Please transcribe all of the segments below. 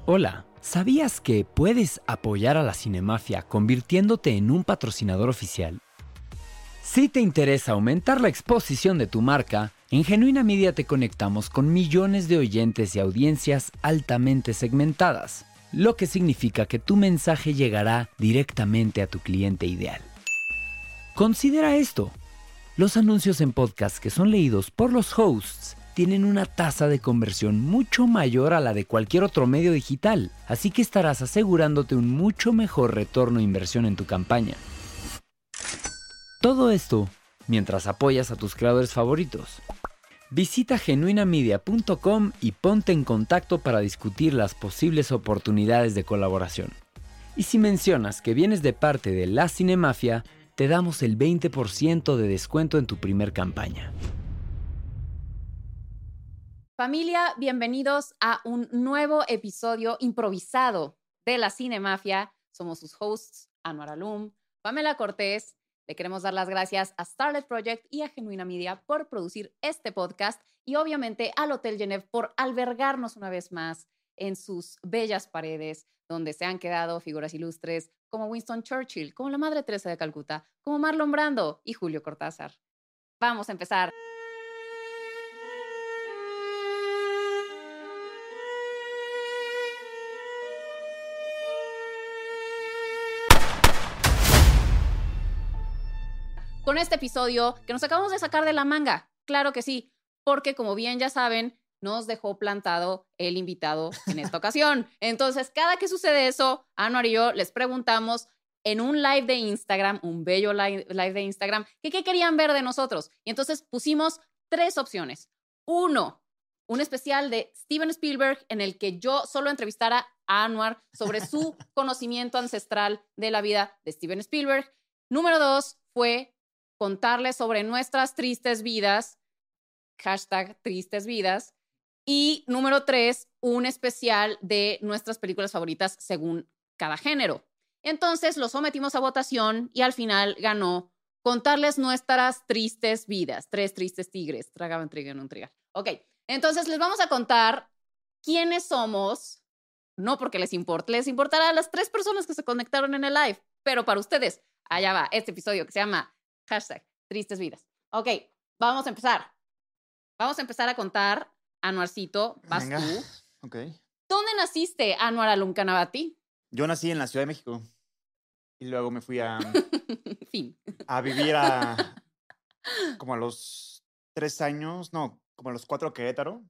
Hola, ¿sabías que puedes apoyar a la Cinemafia convirtiéndote en un patrocinador oficial? Si te interesa aumentar la exposición de tu marca, en Genuina Media te conectamos con millones de oyentes y audiencias altamente segmentadas, lo que significa que tu mensaje llegará directamente a tu cliente ideal. Considera esto. Los anuncios en podcast que son leídos por los hosts tienen una tasa de conversión mucho mayor a la de cualquier otro medio digital, así que estarás asegurándote un mucho mejor retorno de inversión en tu campaña. Todo esto mientras apoyas a tus creadores favoritos. Visita genuinamedia.com y ponte en contacto para discutir las posibles oportunidades de colaboración. Y si mencionas que vienes de parte de la Cinemafia, te damos el 20% de descuento en tu primer campaña. Familia, bienvenidos a un nuevo episodio improvisado de la Cinemafia. Somos sus hosts, Anwar Alum, Pamela Cortés. Le queremos dar las gracias a Starlet Project y a Genuina Media por producir este podcast y obviamente al Hotel Genève por albergarnos una vez más en sus bellas paredes, donde se han quedado figuras ilustres como Winston Churchill, como la Madre Teresa de Calcuta, como Marlon Brando y Julio Cortázar. Vamos a empezar. Con este episodio que nos acabamos de sacar de la manga. Claro que sí, porque como bien ya saben, nos dejó plantado el invitado en esta ocasión. Entonces, cada que sucede eso, Anwar y yo les preguntamos en un live de Instagram, un bello live de Instagram, que qué querían ver de nosotros. Y entonces pusimos 3 opciones. 1, un especial de Steven Spielberg en el que yo solo entrevistara a Anwar sobre su conocimiento ancestral de la vida de Steven Spielberg. Número 2 fue contarles sobre nuestras tristes vidas, #tristes vidas. Y número 3, un especial de nuestras películas favoritas según cada género. Entonces lo sometimos a votación y al final ganó contarles nuestras tristes vidas. 3 tristes tigres. Tragaban trigo en un trigal. Ok, entonces les vamos a contar quiénes somos. No porque les importará a las 3 personas que se conectaron en el live, pero para ustedes, allá va este episodio que se llama #tristes vidas. Ok, vamos a empezar. Vamos a empezar a contar. Anuarcito, vas Venga. tú. Ok. ¿Dónde naciste, Anwar Alum Canavati? Yo nací en la Ciudad de México y luego me fui Fin. a vivir como a los 3 años, no, como a los 4 a Querétaro.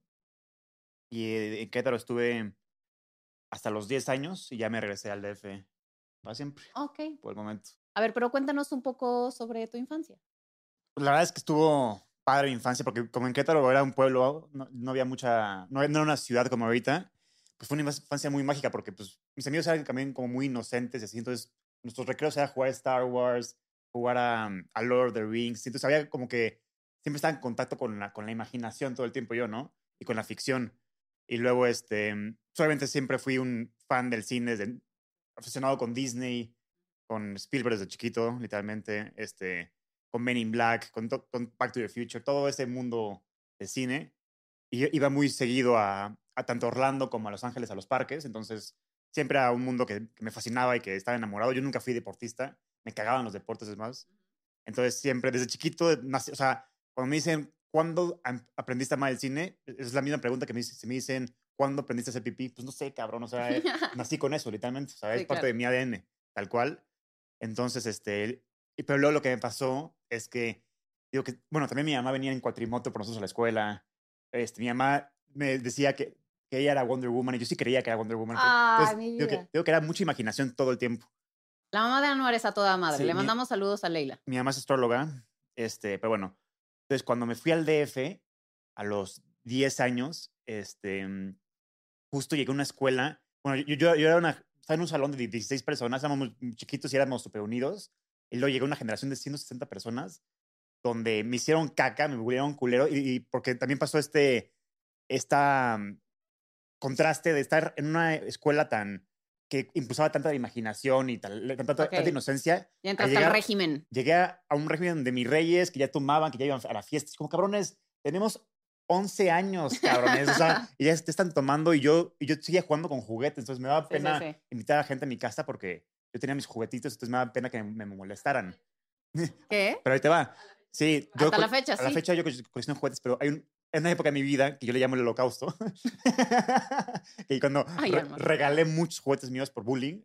Y en Querétaro estuve hasta los 10 años y ya me regresé al DF para siempre, Ok. por el momento. A ver, pero cuéntanos un poco sobre tu infancia. Pues la verdad es que estuvo padre mi infancia porque como en Querétaro era un pueblo, no había mucha, no era una ciudad como ahorita, pues fue una infancia muy mágica porque pues mis amigos eran también como muy inocentes y así, entonces nuestros recreos era jugar a Star Wars, jugar a Lord of the Rings, entonces había como que siempre estaba en contacto con la imaginación todo el tiempo yo, ¿no? Y con la ficción. Y luego, solamente siempre fui un fan del cine, obsesionado con Disney, con Spielberg desde chiquito, literalmente, con Men in Black, con Back to the Future, todo ese mundo de cine. Y yo iba muy seguido a tanto Orlando como a Los Ángeles a los parques, entonces siempre era un mundo que me fascinaba y que estaba enamorado. Yo nunca fui deportista, me cagaban los deportes, es más. Entonces siempre, desde chiquito, o sea, cuando me dicen, ¿cuándo aprendiste a amar el cine? Es la misma pregunta que si me dicen, ¿cuándo aprendiste a hacer pipí? Pues no sé, cabrón, o sea, nací con eso, literalmente, o sea, Sí, es parte claro. de mi ADN, tal cual. Entonces, pero luego lo que me pasó es que, digo que, bueno, también mi mamá venía en cuatrimoto por nosotros a la escuela. Mi mamá me decía que ella era Wonder Woman y yo sí creía que era Wonder Woman. Ay, Entonces, mi digo vida. que era mucha imaginación todo el tiempo. La mamá de Anwar es a toda madre. Sí, Le mandamos saludos a Leila. mi mamá es astróloga, pero bueno. Entonces, cuando me fui al DF a los 10 años, justo llegué a una escuela. Bueno, yo estaba en un salón de 16 personas, éramos muy chiquitos y éramos súper unidos. Y luego llegó una generación de 160 personas donde me hicieron caca, me volvieron culero. Y porque también pasó esta contraste de estar en una escuela que impulsaba tanta imaginación y tanta Ok. inocencia. Ya A entraste al régimen. Llegué a un régimen de mis reyes que ya tomaban, que ya iban a la fiesta. Es como, cabrones, tenemos 11 años, cabrones. O sea, y ya te están tomando y yo seguía jugando con juguetes. Entonces me daba pena invitar a la gente a mi casa porque yo tenía mis juguetitos, entonces me daba pena que me molestaran. ¿Qué? Pero ahí te va. Sí, yo hasta la fecha, a la fecha yo colecciono juguetes, pero hay una época de mi vida que yo le llamo el holocausto. Y cuando regalé muchos juguetes míos por bullying.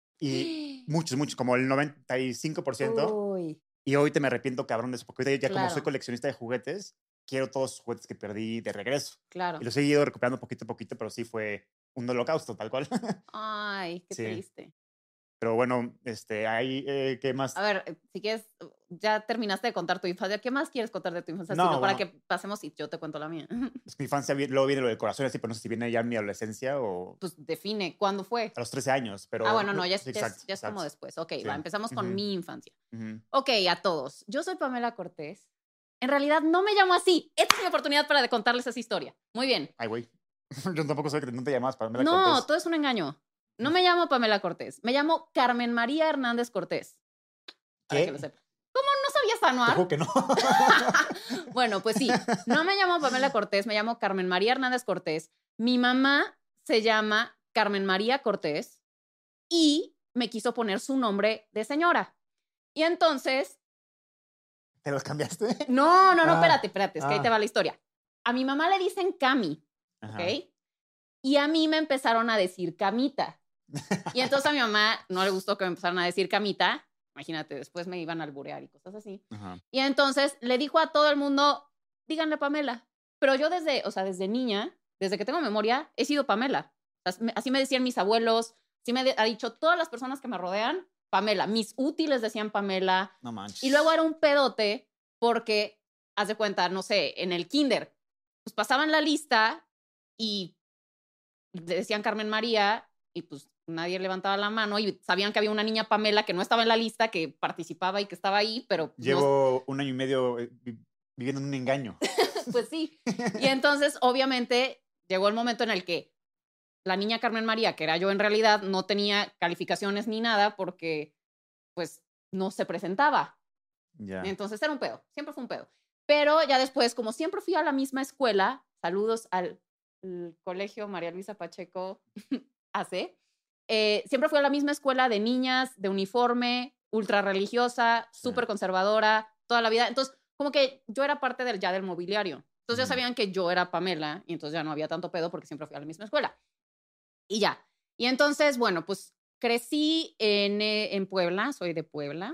Y muchos, como el 95%. Uy. Y ahorita me arrepiento, cabrón, de eso, porque ahorita ya como soy coleccionista de juguetes, quiero todos los juguetes que perdí de regreso. Claro. Y los he ido recuperando poquito a poquito, pero sí fue un holocausto, tal cual. Ay, qué triste. Pero bueno, ahí, ¿qué más? A ver, si quieres, ya terminaste de contar tu infancia. ¿Qué más quieres contar de tu infancia? No, sino para que pasemos y yo te cuento la mía. Es que mi infancia luego viene lo del corazón, así, pero no sé si viene ya mi adolescencia o... Pues define, ¿cuándo fue? A los 13 años, pero... Ah, bueno, no, ya, sí, ya es como después. Ok, va, empezamos con mi infancia. Uh-huh. Ok, a todos. Yo soy Pamela Cortés. En realidad no me llamo así. Esta es mi oportunidad para contarles esa historia. Muy bien. Ay, güey. Yo tampoco sé que no te llamas Pamela Cortés. No, todo es un engaño. No me llamo Pamela Cortés. Me llamo Carmen María Hernández Cortés. Para que lo sepa. ¿Cómo no sabías, Anuar? Dijo que no. Bueno, pues sí. No me llamo Pamela Cortés, me llamo Carmen María Hernández Cortés. Mi mamá se llama Carmen María Cortés y me quiso poner su nombre de señora. Y entonces... ¿Te los cambiaste? No, espérate. Es que ahí te va la historia. A mi mamá le dicen Cami, ¿ok? Y a mí me empezaron a decir Camita. Y entonces a mi mamá no le gustó que me empezaran a decir Camita. Imagínate, después me iban a alburear y cosas así. Y entonces le dijo a todo el mundo, díganle Pamela. Pero yo desde niña, desde que tengo memoria, he sido Pamela. Así me decían mis abuelos, así me ha dicho todas las personas que me rodean, Pamela. Mis útiles decían Pamela. No manches. Y luego era un pedote porque, haz de cuenta, no sé, en el kinder, pues pasaban la lista y decían Carmen María y pues nadie levantaba la mano y sabían que había una niña Pamela que no estaba en la lista, que participaba y que estaba ahí, pero... Llevo 1 año y medio viviendo en un engaño. Pues sí. Y entonces, obviamente, llegó el momento en el que la niña Carmen María, que era yo en realidad, no tenía calificaciones ni nada porque, pues, no se presentaba. Yeah. Entonces era un pedo, siempre fue un pedo. Pero ya después, como siempre fui a la misma escuela, saludos al colegio María Luisa Pacheco AC, siempre fui a la misma escuela de niñas, de uniforme, ultra religiosa, súper conservadora, toda la vida. Entonces, como que yo era parte del mobiliario. Entonces ya sabían que yo era Pamela y entonces ya no había tanto pedo porque siempre fui a la misma escuela. Y ya. Y entonces, bueno, pues crecí en Puebla, soy de Puebla,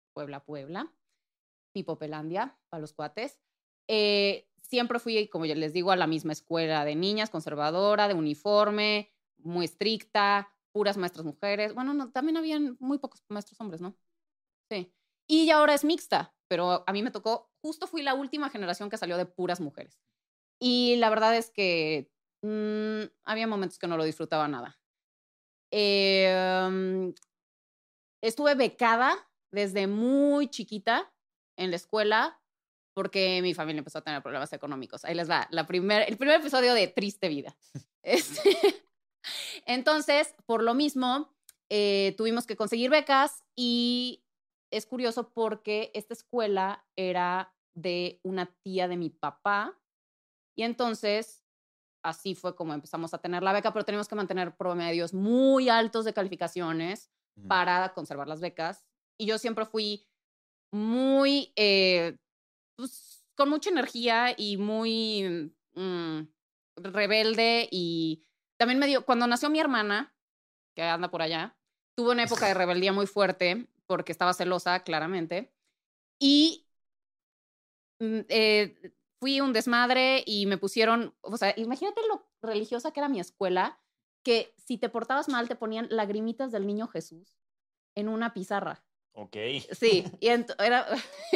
Pipopelandia, para los cuates. Siempre fui, como ya les digo, a la misma escuela de niñas, conservadora, de uniforme, muy estricta, puras maestras mujeres. Bueno, no, también habían muy pocos maestros hombres, ¿no? Sí. Y ahora es mixta, pero a mí me tocó, justo fui la última generación que salió de puras mujeres. Y la verdad es que había momentos que no lo disfrutaba nada. Estuve becada desde muy chiquita en la escuela porque mi familia empezó a tener problemas económicos. Ahí les va, el primer episodio de Triste Vida. Entonces, por lo mismo, tuvimos que conseguir becas y es curioso porque esta escuela era de una tía de mi papá y entonces así fue como empezamos a tener la beca, pero tenemos que mantener promedios muy altos de calificaciones para conservar las becas. Y yo siempre fui muy, pues, con mucha energía y muy rebelde. Y también cuando nació mi hermana, que anda por allá, tuve una época de rebeldía muy fuerte porque estaba celosa, claramente. Y fui un desmadre y me pusieron, o sea, imagínate lo religiosa que era mi escuela, que si te portabas mal te ponían lagrimitas del niño Jesús en una pizarra. Ok. Sí, y era...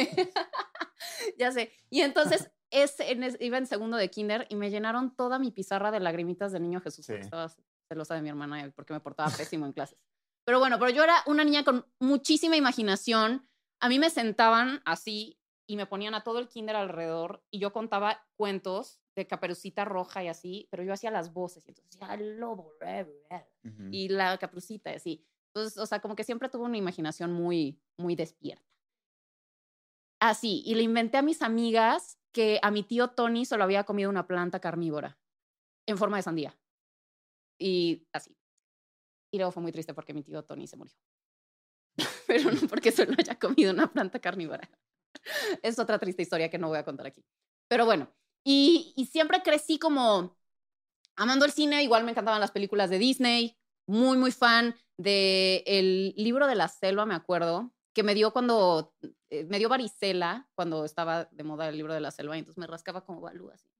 ya sé. Y entonces iba en segundo de kinder y me llenaron toda mi pizarra de lagrimitas del niño Jesús porque estaba celosa de mi hermana y porque me portaba pésimo en clases. Pero bueno, yo era una niña con muchísima imaginación. A mí me sentaban así y me ponían a todo el kinder alrededor y yo contaba cuentos de Caperucita Roja y así, pero yo hacía las voces y entonces decía, el lobo, y la Caperucita y así. Entonces, o sea, como que siempre tuve una imaginación muy, muy despierta. Así, y le inventé a mis amigas que a mi tío Tony solo había comido una planta carnívora en forma de sandía. Y así. Y luego fue muy triste porque mi tío Tony se murió. Pero no porque solo haya comido una planta carnívora. Es otra triste historia que no voy a contar aquí. Pero bueno, y siempre crecí como amando el cine. Igual me encantaban las películas de Disney. Muy, muy fan del libro de la selva, me acuerdo, que me dio cuando, me dio varicela cuando estaba de moda el libro de la selva. Y entonces me rascaba como Balú así.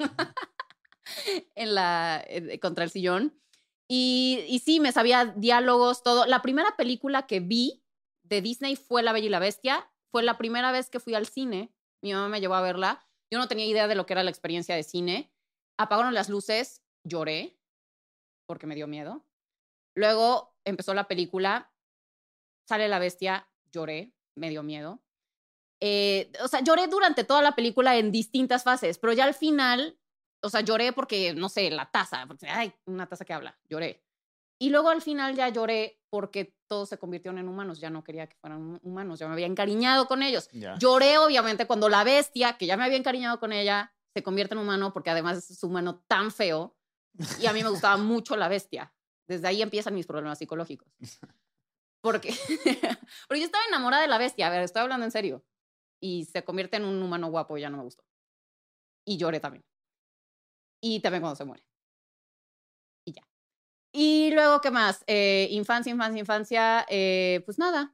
Contra el sillón. Y sí, me sabía diálogos, todo. La primera película que vi de Disney fue La Bella y la Bestia. Fue la primera vez que fui al cine. Mi mamá me llevó a verla. Yo no tenía idea de lo que era la experiencia de cine. Apagaron las luces, lloré porque me dio miedo. Luego empezó la película, sale la bestia, lloré, me dio miedo. O sea, lloré durante toda la película en distintas fases, pero ya al final, o sea, lloré porque, no sé, la taza, porque, ay, una taza que habla, lloré. Y luego al final ya lloré porque todos se convirtieron en humanos, ya no quería que fueran humanos, ya me había encariñado con ellos. Ya. Lloré, obviamente, cuando la bestia, que ya me había encariñado con ella, se convierte en humano porque además es humano tan feo y a mí me gustaba mucho la bestia. Desde ahí empiezan mis problemas psicológicos. Porque, porque yo estaba enamorada de la bestia, a ver, estoy hablando en serio. Y se convierte en un humano guapo y ya no me gustó. Y lloré también. Y también cuando se muere. Y ya. Y luego, ¿qué más? Infancia, pues nada.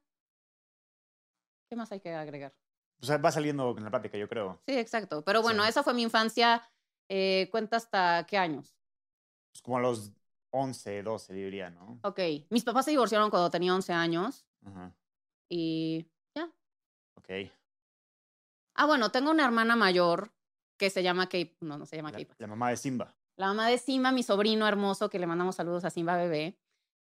¿Qué más hay que agregar? O sea, va saliendo en la plática, yo creo. Sí, exacto. Pero bueno, Sí. esa fue mi infancia. ¿Cuenta hasta qué años? Pues como a los 11, 12, diría, ¿no? Ok. Mis papás se divorciaron cuando tenía 11 años. Ajá. Y ya. Ok. Ah, bueno, tengo una hermana mayor que se llama Kate. No se llama Kate. La mamá de Simba. La mamá de Simba, mi sobrino hermoso, que le mandamos saludos a Simba bebé.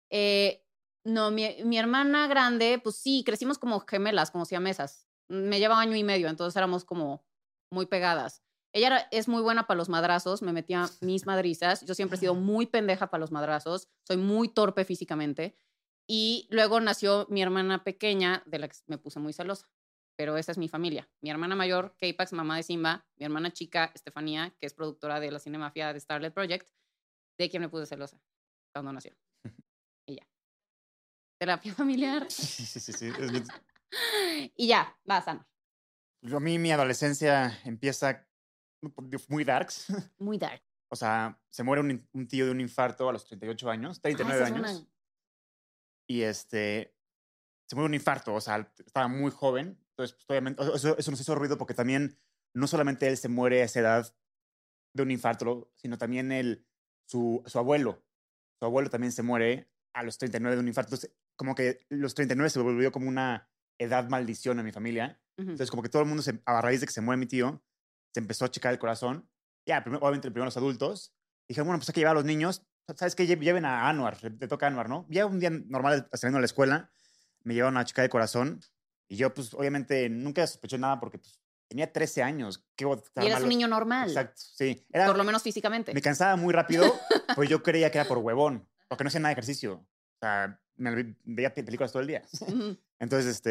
No, mi hermana grande, pues sí, crecimos como gemelas, como siamesas. Me lleva 1 año y medio, entonces éramos como muy pegadas. Es muy buena para los madrazos, me metía mis madrizas. Yo siempre he sido muy pendeja para los madrazos, soy muy torpe físicamente. Y luego nació mi hermana pequeña, de la que me puse muy celosa. Pero esa es mi familia. Mi hermana mayor, K-Pax, mamá de Simba. Mi hermana chica, Estefanía, que es productora de la Cinemafia de Starlet Project, de quien me puse celosa cuando nació. Y ya. Terapia familiar. Sí. Y ya, va, San. A mí mi adolescencia empieza muy darks. Muy dark. O sea, se muere un tío de un infarto a los 38 años, 39 esa es años. Y se muere un infarto, o sea, estaba muy joven. Entonces, pues, obviamente, eso nos hizo ruido porque también no solamente él se muere a esa edad de un infarto, sino también su abuelo. Su abuelo también se muere a los 39 de un infarto. Entonces, como que los 39 se volvió como una edad maldición en mi familia. Entonces, como que todo el mundo, a raíz de que se muere mi tío, se empezó a checar el corazón. Ya, obviamente primero los adultos. Dijeron, bueno, pues hay que llevar a los niños. ¿Sabes qué? Lleven a Anwar, le toca a Anwar, ¿no? Ya un día normal saliendo de la escuela, me llevaron a checar el corazón. Y yo, pues, obviamente, nunca sospeché nada porque pues, tenía 13 años. Y eras un niño normal. Exacto, sí. Por lo menos físicamente. Me cansaba muy rápido, pues yo creía que era por huevón, porque no hacía nada de ejercicio. O sea, veía películas todo el día. Entonces,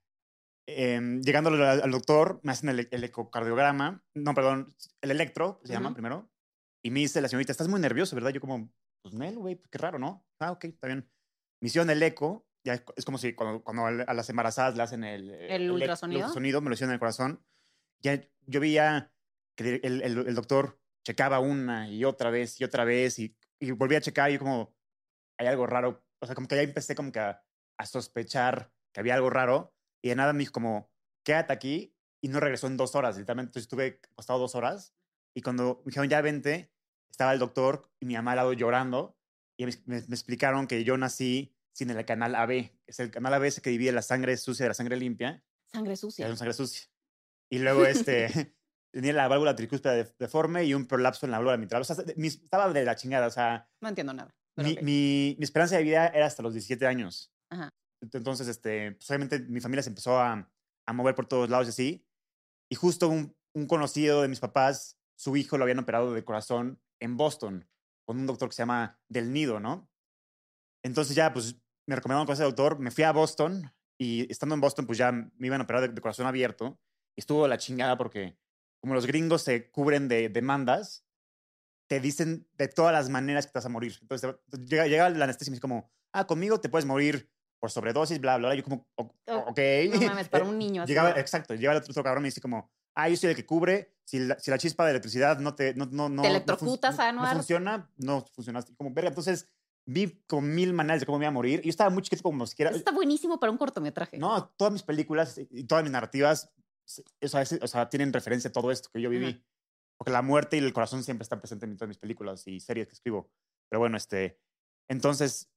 llegando al doctor, me hacen el ecocardiograma, no, perdón, el electro, se llama primero, y me dice la señorita, estás muy nervioso, ¿verdad? Yo como, pues, Nel, güey, qué raro, ¿no? Ah, ok, está bien. Me hicieron el eco, ya es como si cuando a las embarazadas le hacen el ultrasonido. El ultrasonido, me lo hicieron en el corazón. Ya yo veía que el doctor checaba una y otra vez y volvía a checar y yo como, hay algo raro. O sea, como que ya empecé como que a sospechar que había algo raro y de nada me dijo como, quédate aquí y no regresó en 2 horas. Literalmente entonces estuve acostado 2 horas y cuando me dijeron ya vente, estaba el doctor y mi mamá al lado llorando y me explicaron que yo nací sin el canal AB. Es el canal AB ese que divide la sangre sucia de la sangre limpia. Sangre sucia. Es sangre sucia. Y luego tenía la válvula tricúspide deforme y un prolapso en la válvula mitral. O sea, estaba de la chingada. O sea, no entiendo nada. Mi esperanza de vida era hasta los 17 años. Ajá. Entonces, pues, obviamente mi familia se empezó a mover por todos lados y así. Y justo un conocido de mis papás, su hijo lo habían operado de corazón en Boston con un doctor que se llama Del Nido, ¿no? Entonces ya, pues, me recomendaron con ese doctor. Me fui a Boston y estando en Boston, pues ya me iban a operar de corazón abierto. Y estuvo la chingada porque como los gringos se cubren de demandas, te dicen de todas las maneras que te vas a morir. Entonces llega la anestesia y me dice como, conmigo te puedes morir por sobredosis, bla, bla, bla. Yo como, ok. No mames, para un niño así. Exacto, llega el otro cabrón y me dice como, yo soy el que cubre. Si la chispa de electricidad te electrocutas, no funciona, no funcionaste. Como, verga, entonces vi como 1000 maneras de cómo me iba a morir. Y yo estaba muy chiquito como siquiera... Eso está buenísimo para un cortometraje. No, todas mis películas y todas mis narrativas, o sea, tienen referencia a todo esto que yo viví. Porque la muerte y el corazón siempre están presentes en todas mis películas y series que escribo. Pero bueno, entonces,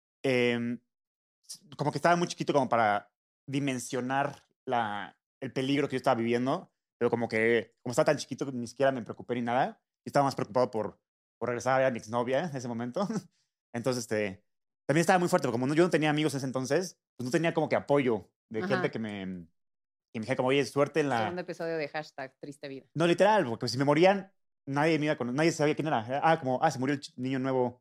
como que estaba muy chiquito como para dimensionar el peligro que yo estaba viviendo, pero como estaba tan chiquito que ni siquiera me preocupé ni nada. Yo estaba más preocupado por regresar a ver a mi exnovia en ese momento. Entonces, también estaba muy fuerte, porque como yo no tenía amigos en ese entonces, pues no tenía como que apoyo de gente que me dijera como, oye, suerte en la... Segundo episodio de #TristeVida. No, literal, porque si me morían, nadie sabía quién era. Se murió el niño nuevo.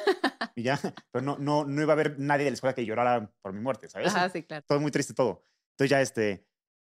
Y ya, pero no iba a haber nadie de la escuela que llorara por mi muerte, ¿sabes? Sí, claro. Todo muy triste todo. Entonces ya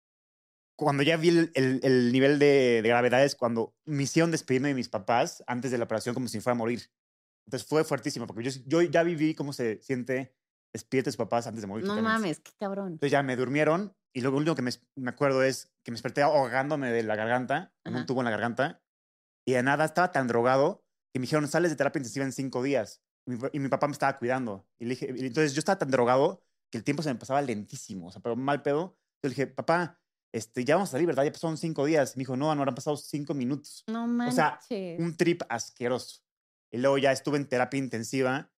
cuando ya vi el nivel de gravedad es cuando me hicieron despedirme de mis papás antes de la operación como si fuera a morir. Entonces fue fuertísimo, porque yo ya viví cómo se siente despídete de sus papás antes de morir. No mames, qué cabrón. Entonces ya me durmieron y lo único que me acuerdo es que me desperté ahogándome de la garganta, con un tubo en la garganta, y de nada estaba tan drogado que me dijeron, sales de terapia intensiva en 5 días. Y mi papá me estaba cuidando. Y entonces yo estaba tan drogado que el tiempo se me pasaba lentísimo, o sea, pero mal pedo. Yo le dije, papá, ya vamos a salir, ¿verdad? Ya pasaron 5 días. Y me dijo, no, han pasado 5 minutos. No manches. O sea, un trip asqueroso. Y luego ya estuve en terapia intensiva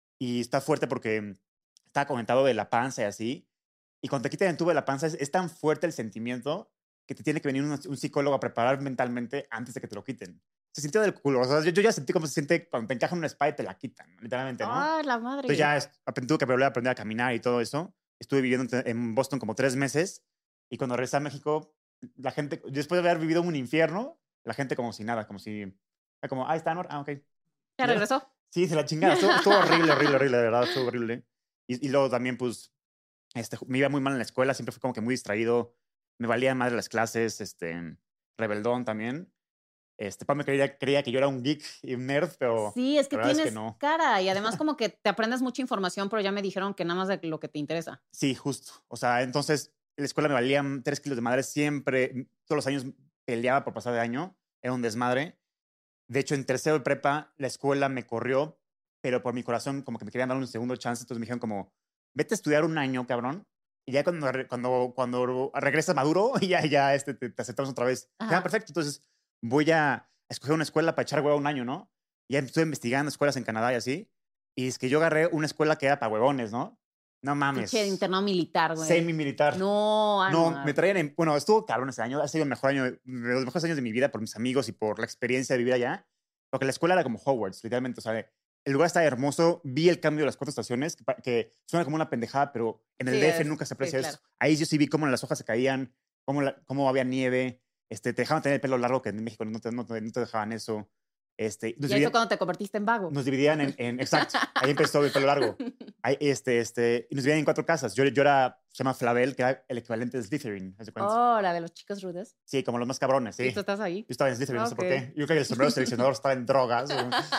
y está fuerte porque estaba comentado de la panza y así. Y cuando te quitan el tubo de la panza es tan fuerte el sentimiento que te tiene que venir un psicólogo a preparar mentalmente antes de que te lo quiten. Se sintió del culo. O sea, yo ya sentí cómo se siente cuando te encajan una espada y te la quitan, literalmente, ¿no? La madre. Entonces ya tuve que volver a aprender a caminar y todo eso. Estuve viviendo en Boston como 3 meses. Y cuando regresé a México, la gente, después de haber vivido un infierno, la gente como si nada, como si... Como, está, ¿no? Ok. ¿Ya regresó? Sí, se la chingada. Estuvo horrible, horrible, de verdad. Estuvo horrible. Y luego también, pues, me iba muy mal en la escuela. Siempre fui como que muy distraído. Me valía madre las clases. Rebeldón también. Papá creía que yo era un geek y un nerd, pero... Sí, es que tienes no. cara. Y además como que te aprendes mucha información, pero ya me dijeron que nada más de lo que te interesa. Sí, justo. O sea, entonces, en la escuela me valían 3 kilos de madre. Siempre, todos los años peleaba por pasar de año. Era un desmadre. De hecho, en tercero de prepa, la escuela me corrió, pero por mi corazón como que me querían dar un segundo chance. Entonces me dijeron como, vete a estudiar un año, cabrón. Y ya cuando regresas maduro, ya te aceptamos otra vez. Perfecto. Entonces voy a escoger una escuela para echar huevo un año, ¿no? Y ya estuve investigando escuelas en Canadá y así. Y es que yo agarré una escuela que era para huevones, ¿no? No mames. Pinche internado militar, güey. Semi-militar. No, me traían bueno, estuvo cabrón ese año. Ha sido el mejor año, de los mejores años de mi vida por mis amigos y por la experiencia de vivir allá. Porque la escuela era como Hogwarts, literalmente. O sea, el lugar estaba hermoso. Vi el cambio de las 4 estaciones, que suena como una pendejada, pero en el DF nunca se aprecia eso. Claro. Ahí yo sí vi cómo las hojas se caían, cómo había nieve. Te dejaban tener el pelo largo, que en México no te dejaban eso. ¿Y eso cuando te convertiste en vago? Nos dividían exacto, ahí empezó el pelo largo. Ahí, y nos dividían en 4 casas. Yo era, se llama Flavel, que era el equivalente de Slytherin. La de los chicos rudos. Sí, como los más cabrones, sí. ¿Y tú estás ahí? Yo estaba en Slytherin, no sé por qué. Yo creo que el sombrero seleccionador estaba en drogas.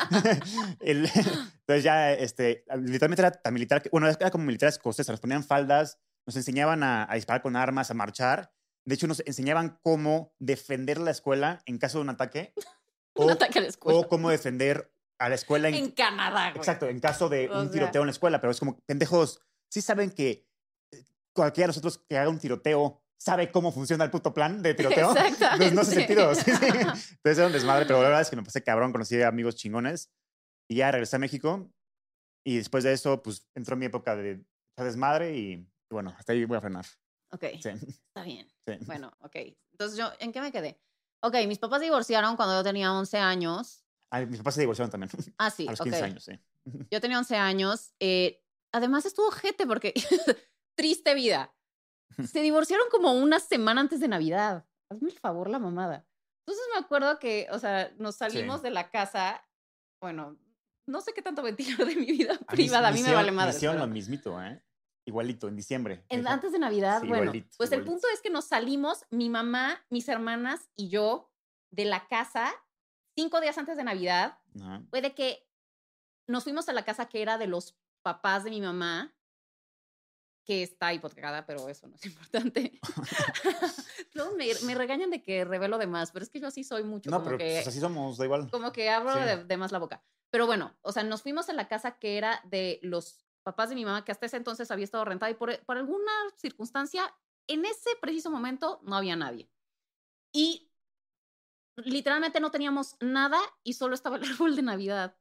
Entonces ya, literalmente era tan militar, era como militar escocesa. Nos ponían faldas, nos enseñaban a disparar con armas, a marchar. De hecho, nos enseñaban cómo defender la escuela en caso de un ataque. Un ataque a la escuela. O cómo defender a la escuela en Canadá, güey. Exacto, en caso de un tiroteo en la escuela. Pero es como, pendejos, sí saben que cualquiera de nosotros que haga un tiroteo sabe cómo funciona el puto plan de tiroteo. Exactamente. No hace sentido. Sí. Entonces era un desmadre, pero la verdad es que me pasé cabrón, conocí a amigos chingones y ya regresé a México. Y después de eso, pues entró mi época de desmadre y bueno, hasta ahí voy a frenar. Ok, sí. Está bien. Sí. Bueno, ok. Entonces, ¿en qué me quedé? Ok, mis papás se divorciaron cuando yo tenía 11 años. Mis papás se divorciaron también. Sí. A los 15 años, sí. Yo tenía 11 años. Además, estuvo ojete porque... triste vida. Se divorciaron como una semana antes de Navidad. Hazme el favor, la mamada. Entonces me acuerdo que, o sea, nos salimos de la casa. Bueno, no sé qué tanto ventilar de mi vida privada. A mí me vale madre. Hicieron lo mismito, ¿eh? Igualito, en diciembre. Antes de Navidad, sí, bueno, igualito, pues el punto es que nos salimos, mi mamá, mis hermanas y yo, de la casa 5 días antes de Navidad. Ajá. Fue de que nos fuimos a la casa que era de los papás de mi mamá, que está hipotecada, pero eso no es importante. Luego me regañan de que revelo de más, pero es que yo así soy mucho, No, como pero que, pues, así somos, da igual. como que abro Sí. de más la boca. Pero bueno, o sea, nos fuimos a la casa que era de los papás de mi mamá, que hasta ese entonces había estado rentada y por alguna circunstancia, en ese preciso momento no había nadie. Y literalmente no teníamos nada y solo estaba el árbol de Navidad.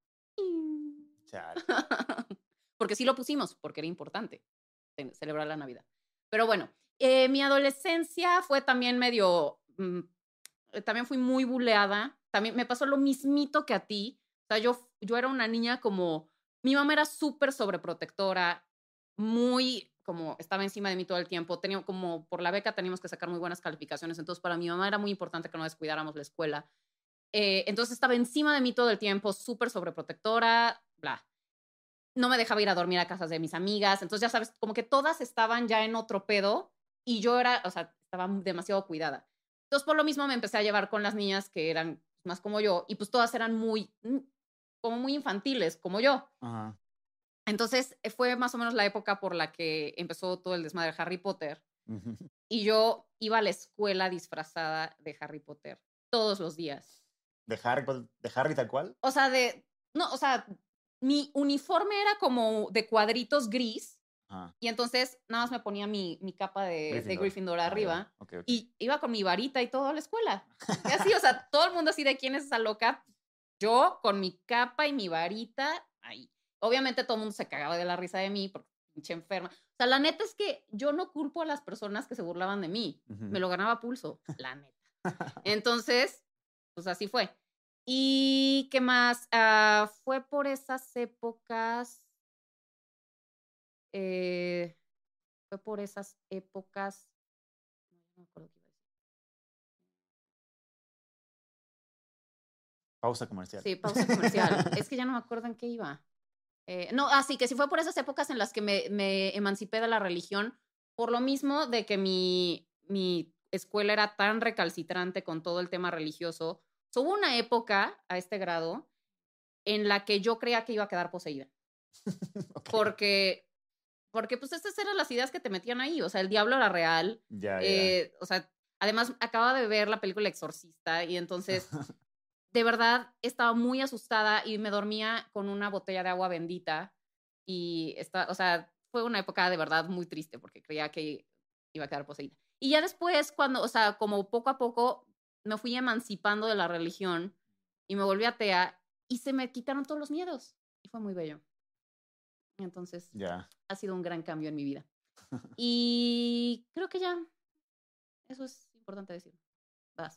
Chale. Porque sí lo pusimos, porque era importante celebrar la Navidad. Pero bueno, mi adolescencia fue también medio, también fui muy buleada. También me pasó lo mismito que a ti. O sea, yo era una niña como, mi mamá era súper sobreprotectora, muy como estaba encima de mí todo el tiempo. Tenía como por la beca teníamos que sacar muy buenas calificaciones. Entonces para mi mamá era muy importante que no descuidáramos la escuela. Entonces estaba encima de mí todo el tiempo, súper sobreprotectora, bla. No me dejaba ir a dormir a casas de mis amigas. Entonces, ya sabes, como que todas estaban ya en otro pedo y yo era, o sea, estaba demasiado cuidada. Entonces, por lo mismo me empecé a llevar con las niñas que eran más como yo y pues todas eran muy, como muy infantiles, como yo. Ajá. Entonces, fue más o menos la época por la que empezó todo el desmadre de Harry Potter Ujú. y yo iba a la escuela disfrazada de Harry Potter todos los días. ¿De Harry tal cual? O sea, no, o sea, mi uniforme era como de cuadritos gris Ajá. y entonces nada más me ponía mi capa de Gryffindor Ah, arriba ya. Ok, ok. y iba con mi varita y todo a la escuela. Y así, o sea, todo el mundo así de quién es esa loca. Yo con mi capa y mi varita ahí. Obviamente todo el mundo se cagaba de la risa de mí porque pinche enferma. O sea, la neta es que yo no culpo a las personas que se burlaban de mí. Ujú. Me lo ganaba a pulso, la neta. Entonces, pues así fue. ¿Y qué más? Fue por esas épocas. Fue por esas épocas. No me acuerdo qué iba a decir. Pausa comercial. Sí, pausa comercial. Es que ya no me acuerdo en qué iba. No, sí, que sí fue por esas épocas en las que me emancipé de la religión, por lo mismo de que mi escuela era tan recalcitrante con todo el tema religioso. Hubo una época a este grado en la que yo creía que iba a quedar poseída. Ok. Porque pues estas eran las ideas que te metían ahí, o sea, el diablo era real, Ya. o sea, además acababa de ver la película Exorcista y entonces de verdad estaba muy asustada y me dormía con una botella de agua bendita y o sea, fue una época de verdad muy triste porque creía que iba a quedar poseída. Y ya después cuando, o sea, como poco a poco me fui emancipando de la religión y me volví atea y se me quitaron todos los miedos y fue muy bello. Entonces, Ya. ha sido un gran cambio en mi vida. Y creo que ya, eso es importante decir. Vas.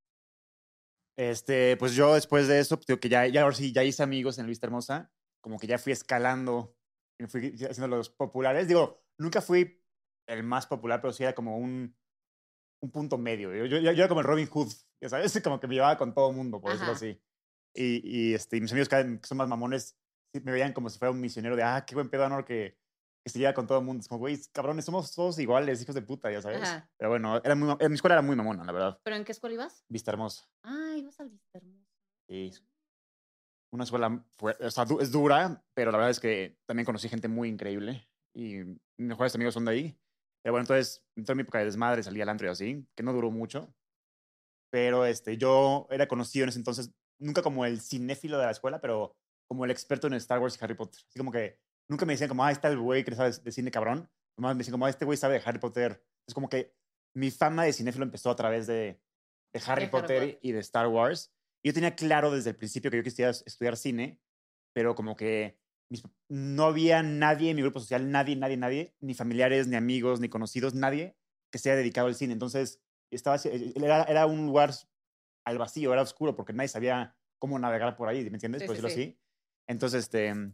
Pues yo después de eso, pues, digo que ya ahora sí, ya hice amigos en Vista Hermosa, como que ya fui escalando, y me fui haciendo los populares. Digo, nunca fui el más popular, pero sí era como un punto medio. Yo era como el Robin Hood, ya sabes, como que me llevaba con todo el mundo, por decirlo Ajá. así. Y mis amigos que son más mamones sí me veían como si fuera un misionero de, qué buen pedo, ¿no? Que se lleva con todo el mundo. Es como, güey, cabrones, somos todos iguales, hijos de puta, ya sabes. Ajá. Pero bueno, mi escuela era muy mamona, la verdad. ¿Pero en qué escuela ibas? Vista Hermosa. Ibas al Vista Hermosa. Sí. Una escuela o sea, es dura, pero la verdad es que también conocí gente muy increíble y mis mejores amigos son de ahí. Pero bueno, entonces, en toda mi época de desmadre salí al antro y así, que no duró mucho, pero yo era conocido en ese entonces, nunca como el cinéfilo de la escuela, pero como el experto en Star Wars y Harry Potter. Así como que nunca me decían como, está el güey que sabe de cine cabrón. Nomás me decían como, este güey sabe de Harry Potter. Es como que mi fama de cinéfilo empezó a través de Harry Potter y de Star Wars. Yo tenía claro desde el principio que yo quisiera estudiar cine, pero como que no había nadie en mi grupo social, nadie, ni familiares, ni amigos, ni conocidos, nadie que se haya dedicado al cine. Entonces, era un lugar al vacío, era oscuro, porque nadie sabía cómo navegar por ahí, ¿me entiendes? Sí, Por sí, decirlo sí. así. Entonces,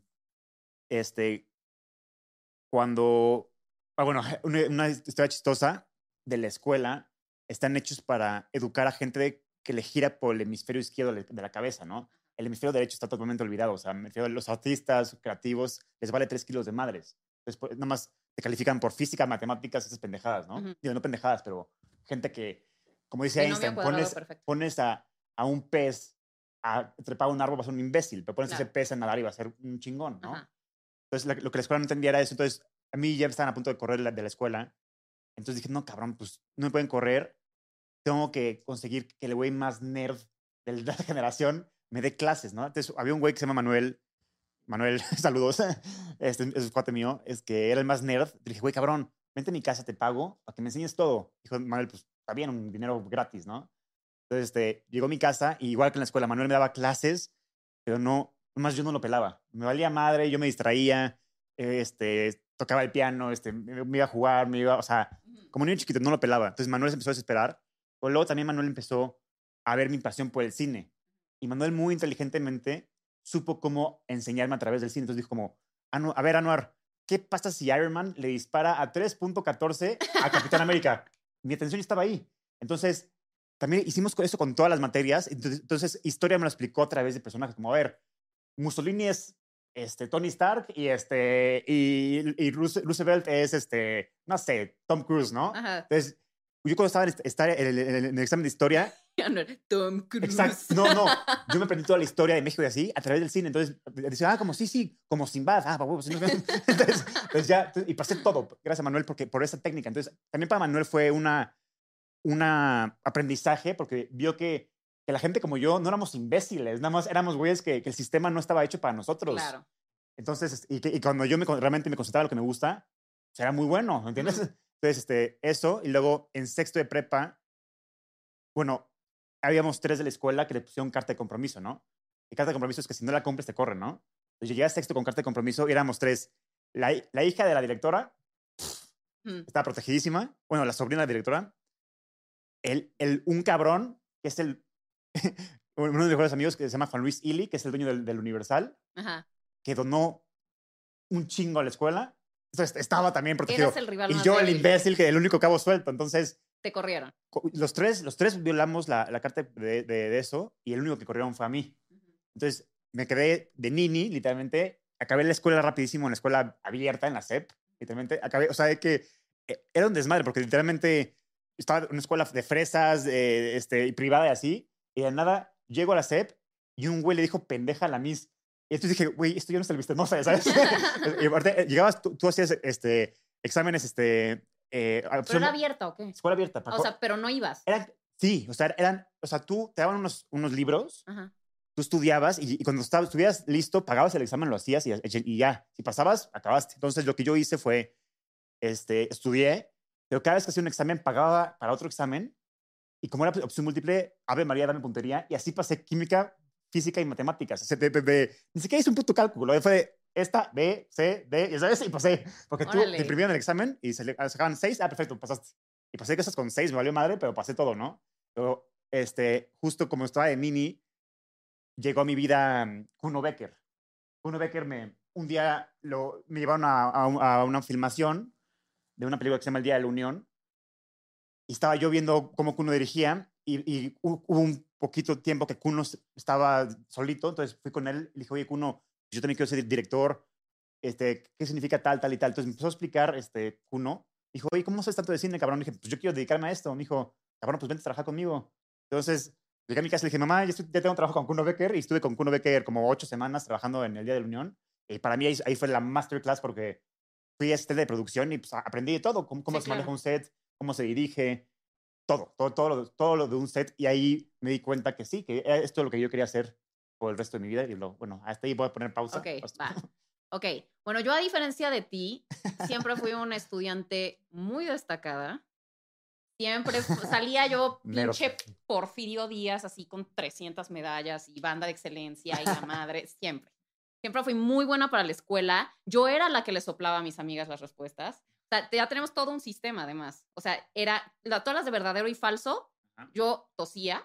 cuando, bueno, una historia chistosa de la escuela, están hechos para educar a gente que le gira por el hemisferio izquierdo de la cabeza, ¿no? El hemisferio derecho está totalmente olvidado, o sea, me refiero a los artistas creativos, les vale 3 kilos de madres. Después, nada más te califican por física, matemáticas, esas pendejadas, ¿no? Ujú. Digo, no pendejadas, pero gente que como dice Binomio Einstein, cuadrado perfecto. pones a un pez a trepar a un árbol, va a ser un imbécil, pero pones a ese Claro. pez a nadar y va a ser un chingón, ¿no? Ajá. Entonces, lo que la escuela no entendía era eso. Entonces, a mí ya estaban a punto de correr de la escuela. Entonces dije, no, cabrón, pues no me pueden correr. Tengo que conseguir que el güey más nerd de la generación me dé clases, ¿no? Entonces, había un güey que se llama Manuel. Manuel, saludos. Es cuate mío. Es que era el más nerd. Le dije, güey, cabrón, vente a mi casa, te pago para que me enseñes todo. Dijo Manuel, pues está bien, un dinero gratis, ¿no? Entonces, llegó a mi casa y igual que en la escuela, Manuel me daba clases, pero no, más yo no lo pelaba. Me valía madre, yo me distraía, tocaba el piano, me iba a jugar, o sea, como niño chiquito, no lo pelaba. Entonces Manuel se empezó a desesperar. Pero luego también Manuel empezó a ver mi pasión por el cine. Y Manuel muy inteligentemente supo cómo enseñarme a través del cine. Entonces dijo como, a ver, Anuar, ¿qué pasa si Iron Man le dispara a 3.14 a Capitán América? Mi atención estaba ahí. Entonces, también hicimos eso con todas las materias. Entonces, historia me lo explicó a través de personajes como, a ver, Mussolini es Tony Stark y Roosevelt es, no sé, Tom Cruise, ¿no? Ajá. Entonces, yo cuando estaba en el examen de historia, Tom Cruise. exacto, no, yo me aprendí toda la historia de México y así a través del cine. Entonces, decía, como sí, como Sinbad. Pues, entonces, y pasé todo, gracias a Manuel por esa técnica. Entonces, también para Manuel fue un aprendizaje porque vio que la gente como yo no éramos imbéciles, nada más éramos güeyes que el sistema no estaba hecho para nosotros. Claro. Entonces, y cuando yo realmente me concentraba en lo que me gusta, pues era muy bueno, ¿entiendes? Entonces, eso, y luego en sexto de prepa, bueno, habíamos 3 de la escuela que le pusieron carta de compromiso, ¿no? Y carta de compromiso es que si no la cumples te corren, ¿no? Entonces llegué a sexto con carta de compromiso y éramos 3. La hija de la directora estaba protegidísima, bueno, la sobrina de la directora, un cabrón, que es uno de mis mejores amigos, que se llama Juan Luis Ili, que es el dueño del Universal, Ajá. que donó un chingo a la escuela. Entonces estaba también protegido. Eras el rival y más yo, débil. el imbécil, que el único cabo suelto. Entonces, te corrieron. Los tres violamos la carta de eso y el único que corrieron fue a mí. Entonces, me quedé de nini, literalmente. Acabé la escuela rapidísimo, en la escuela abierta, en la SEP. Literalmente, acabé, o sea, de que era un desmadre, porque literalmente estaba en una escuela de fresas y privada y así, y de nada llego a la SEP y un güey le dijo pendeja a la Miss. Y entonces dije, güey, esto ya no es el viste, no sé, ¿sabes? Y aparte, llegabas, tú hacías exámenes, ¿Pero era abierta o qué? Escuela abierta. O sea, pero no ibas. Sí, o sea, tú te daban unos libros, Ajá. tú estudiabas y cuando estuvieras listo, pagabas el examen, lo hacías y ya. Si pasabas, acabaste. Entonces, lo que yo hice fue, estudié, pero cada vez que hacía un examen, pagaba para otro examen y como era opción múltiple, Ave María, dame puntería, y así pasé química, física y matemáticas. O sea, ni siquiera hice un puto cálculo. Fue de esta, B, C, D, y pasé. Porque tú te imprimían el examen y sacaban 6, perfecto, pasaste. Y pasé cosas con 6, me valió madre, pero pasé todo, ¿no? Pero, justo como estaba de mini, llegó a mi vida Kuno Becker. Kuno Becker un día me llevaron a una filmación de una película que se llama El Día de la Unión y estaba yo viendo cómo Kuno dirigía y hubo un poquito tiempo que Kuno estaba solito, entonces fui con él y le dije, oye, Kuno, yo también quiero ser director, ¿qué significa tal, tal y tal? Entonces me empezó a explicar Kuno. Dijo, oye, ¿cómo sabes tanto de cine, cabrón? Le dije, pues yo quiero dedicarme a esto. Me dijo, cabrón, pues vente a trabajar conmigo. Entonces llegué a mi casa y le dije, mamá, ya tengo trabajo con Kuno Becker y estuve con Kuno Becker como 8 semanas trabajando en el Día de la Unión. Y para mí ahí fue la masterclass porque fui asistente de producción y pues, aprendí de todo, cómo se maneja un set, cómo se dirige, todo lo de un set. Y ahí me di cuenta que sí, que esto es lo que yo quería hacer por el resto de mi vida. Y bueno, hasta ahí voy a poner pausa. Ok, va. Ok, bueno, yo a diferencia de ti, siempre fui una estudiante muy destacada. Siempre salía yo pinche Porfirio Díaz así con 300 medallas y banda de excelencia y la madre, siempre. Siempre fui muy buena para la escuela. Yo era la que le soplaba a mis amigas las respuestas. O sea, ya tenemos todo un sistema además. O sea, todas las de verdadero y falso, yo tosía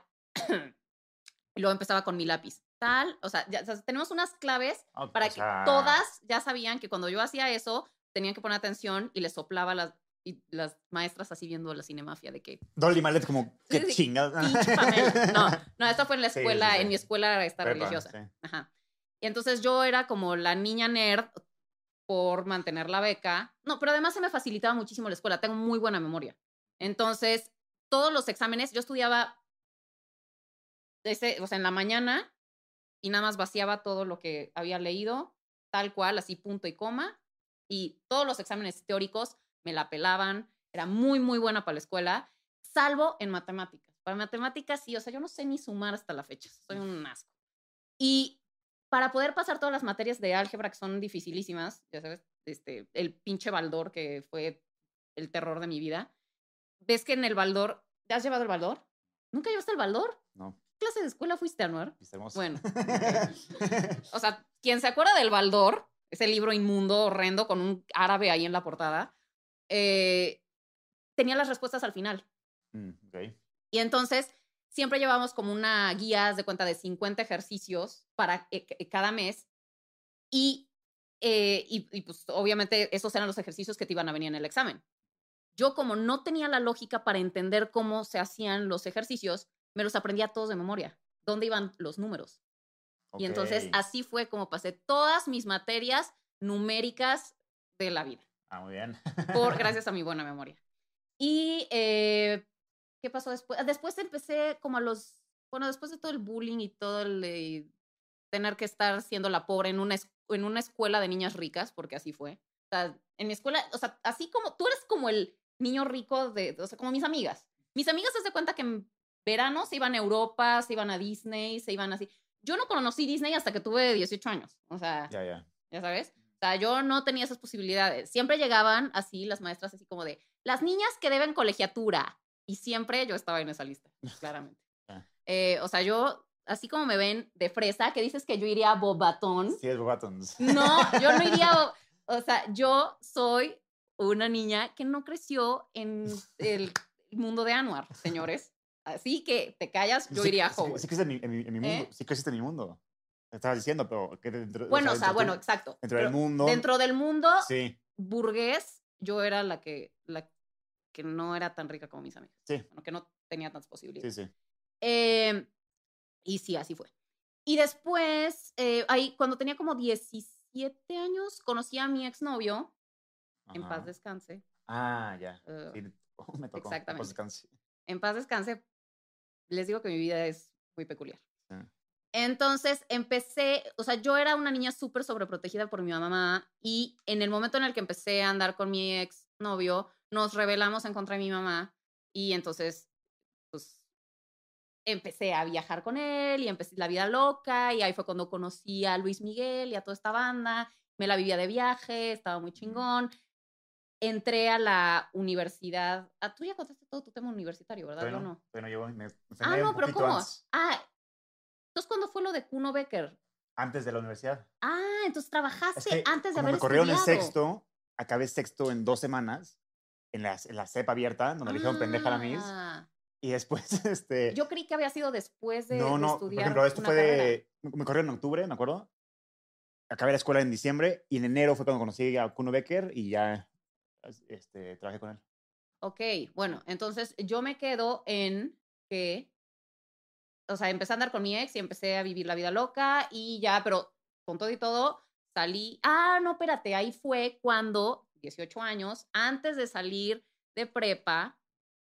y luego empezaba con mi lápiz. O sea, tenemos unas claves para que todas ya sabían que cuando yo hacía eso, tenían que poner atención y les soplaba las maestras así viendo la cinemafia de que... Dolly Malet como, qué chingada. No, esta fue en la escuela, en mi escuela religiosa. Sí. Ajá. Y entonces yo era como la niña nerd por mantener la beca. No, pero además se me facilitaba muchísimo la escuela. Tengo muy buena memoria. Entonces, todos los exámenes, yo estudiaba o sea, en la mañana y nada más vaciaba todo lo que había leído, tal cual, así punto y coma. Y todos los exámenes teóricos me la pelaban. Era muy, muy buena para la escuela, salvo en matemáticas. Para matemáticas sí, o sea, yo no sé ni sumar hasta la fecha. Soy un asco. Y para poder pasar todas las materias de álgebra que son dificilísimas, ya sabes, el pinche Baldor que fue el terror de mi vida. ¿Ves que en el Baldor, ¿te has llevado el Baldor? ¿Nunca llevaste el Baldor? No. ¿Qué clase de escuela fuiste, Anuar? Estamos... Bueno. Okay. O sea, quien se acuerda del Baldor, ese libro inmundo, horrendo, con un árabe ahí en la portada, tenía las respuestas al final. Okay. Y entonces siempre llevábamos como una guía de cuenta de 50 ejercicios para cada mes. Y pues obviamente esos eran los ejercicios que te iban a venir en el examen. Yo como no tenía la lógica para entender cómo se hacían los ejercicios, me los aprendía todos de memoria. ¿Dónde iban los números? Okay. Y entonces así fue como pasé todas mis materias numéricas de la vida. Ah, muy bien. Gracias a mi buena memoria. Y ¿qué pasó después? Después empecé como después de todo el bullying y todo el tener que estar siendo la pobre en una escuela de niñas ricas, porque así fue. O sea, en mi escuela, o sea, así como tú eres como el niño rico o sea, como mis amigas. Mis amigas se dan cuenta que en verano se iban a Europa, se iban a Disney, se iban así. Yo no conocí Disney hasta que tuve 18 años. O sea, ya sabes. O sea, yo no tenía esas posibilidades. Siempre llegaban así las maestras así como de, las niñas que deben colegiatura. Y siempre yo estaba en esa lista, claramente. O sea, yo, así como me ven de fresa, que dices que yo iría a Bobatón. Sí, es Bobatón. No, yo no iría o sea, yo soy una niña que no creció en el mundo de Anuar, señores. Así que te callas, yo iría a Hogwarts. Sí creciste en mi mundo. Sí creciste en mi mundo. Te estabas diciendo, pero... Que bueno, o sea, bueno, exacto. Dentro del mundo. Dentro del mundo sí. burgués, yo era la que no era tan rica como mis amigas. Sí. Bueno, que no tenía tantas posibilidades. Sí, sí. Y sí, así fue. Y después, ahí, cuando tenía como 17 años, conocí a mi exnovio. Ajá. En paz descanse. Ah, ya. Sí, me tocó. Exactamente. En paz descanse. En paz descanse. Les digo que mi vida es muy peculiar. Sí. Entonces empecé, o sea, yo era una niña súper sobreprotegida por mi mamá y en el momento en el que empecé a andar con mi exnovio, nos rebelamos en contra de mi mamá y entonces, pues, empecé a viajar con él y empecé la vida loca y ahí fue cuando conocí a Luis Miguel y a toda esta banda, me la vivía de viaje, estaba muy chingón. Entré a la universidad. Tú ya contaste todo tu tema universitario, ¿verdad? Bueno, yo no. Bueno, yo me no, pero ¿cómo? Antes. Entonces, ¿cuándo fue lo de Kuno Becker? Antes de la universidad. Entonces trabajaste antes de haber me corrieron estudiado. en sexto, acabé sexto en 2 semanas, en la CEP abierta, donde le dijeron pendeja a la Miss. Y después, Yo creí que había sido después de estudiar. Por ejemplo, esto fue me corrieron en octubre, me acuerdo. Acabé la escuela en diciembre y en enero fue cuando conocí a Kuno Becker y ya trabajé con él. Ok, bueno, entonces yo me quedo en que, o sea, empecé a andar con mi ex y empecé a vivir la vida loca y ya, pero con todo y todo salí. No, espérate, ahí fue cuando, 18 años, antes de salir de prepa,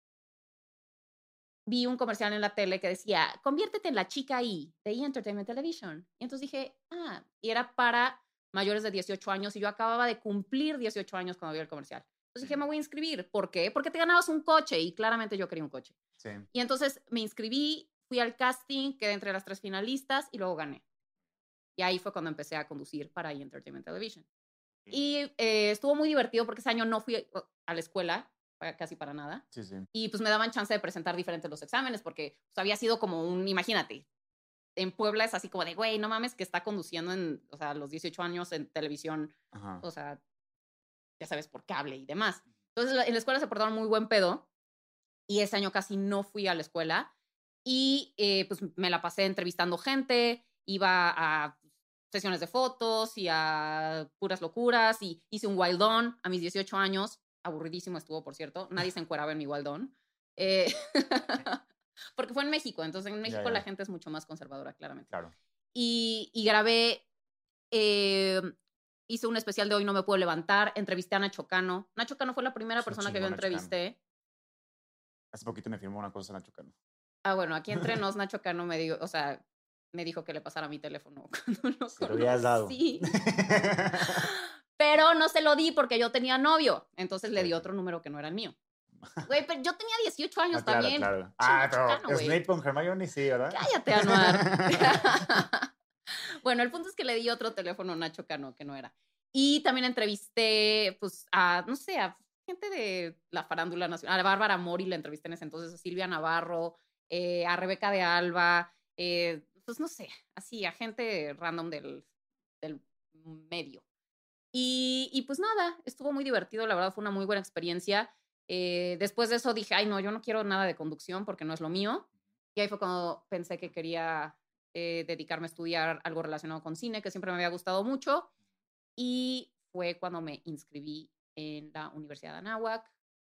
vi un comercial en la tele que decía, conviértete en la chica I de Entertainment Television. Y entonces dije, y era para mayores de 18 años y yo acababa de cumplir 18 años cuando vi el comercial. Entonces dije, me voy a inscribir. ¿Por qué? Porque te ganabas un coche y claramente yo quería un coche. Sí. Y entonces me inscribí, fui al casting, quedé entre las 3 finalistas y luego gané. Y ahí fue cuando empecé a conducir para Entertainment Television. Sí. Y estuvo muy divertido porque ese año no fui a la escuela, casi para nada. Sí, sí. Y pues me daban chance de presentar diferentes los exámenes porque pues, había sido como imagínate, en Puebla es así como de, güey, no mames que está conduciendo o sea, los 18 años en televisión, Ajá. O sea, ya sabes, por cable y demás. Entonces en la escuela se portaron muy buen pedo y ese año casi no fui a la escuela y pues me la pasé entrevistando gente, iba a sesiones de fotos y a puras locuras y hice un wild on a mis 18 años. Aburridísimo estuvo, por cierto. Nadie se encueraba en mi wild on. Porque fue en México. Entonces, en México la gente es mucho más conservadora, claramente. Claro. Y grabé, hice un especial de Hoy No Me Puedo Levantar. Entrevisté a Nacho Cano. Nacho Cano fue la primera persona que yo entrevisté. Hace poquito me firmó una cosa Nacho Cano. Ah, bueno, aquí entre nos, Nacho Cano me dijo, o sea, me dijo que le pasara mi teléfono cuando lo Se lo habías dado. conocí. Pero no se lo di porque yo tenía novio. Entonces le di Sí. otro número que no era el mío. Güey, pero yo tenía 18 años Ah, claro, también. claro. Nacho Pero Cano, güey. Snape con Hermione sí, ¿verdad? Cállate, Anuar. Bueno, el punto es que le di otro teléfono a Nacho Cano que no era. Y también entrevisté, pues, a, no sé, a gente de la farándula nacional. A Bárbara Mori la entrevisté en ese entonces, a Silvia Navarro, a Rebeca de Alba, pues, no sé, así, a gente random del medio. Y pues nada, estuvo muy divertido, la verdad fue una muy buena experiencia. Después de eso dije, ay, no, yo no quiero nada de conducción porque no es lo mío. Y ahí fue cuando pensé que quería dedicarme a estudiar algo relacionado con cine, que siempre me había gustado mucho. Y fue cuando me inscribí en la Universidad de Anáhuac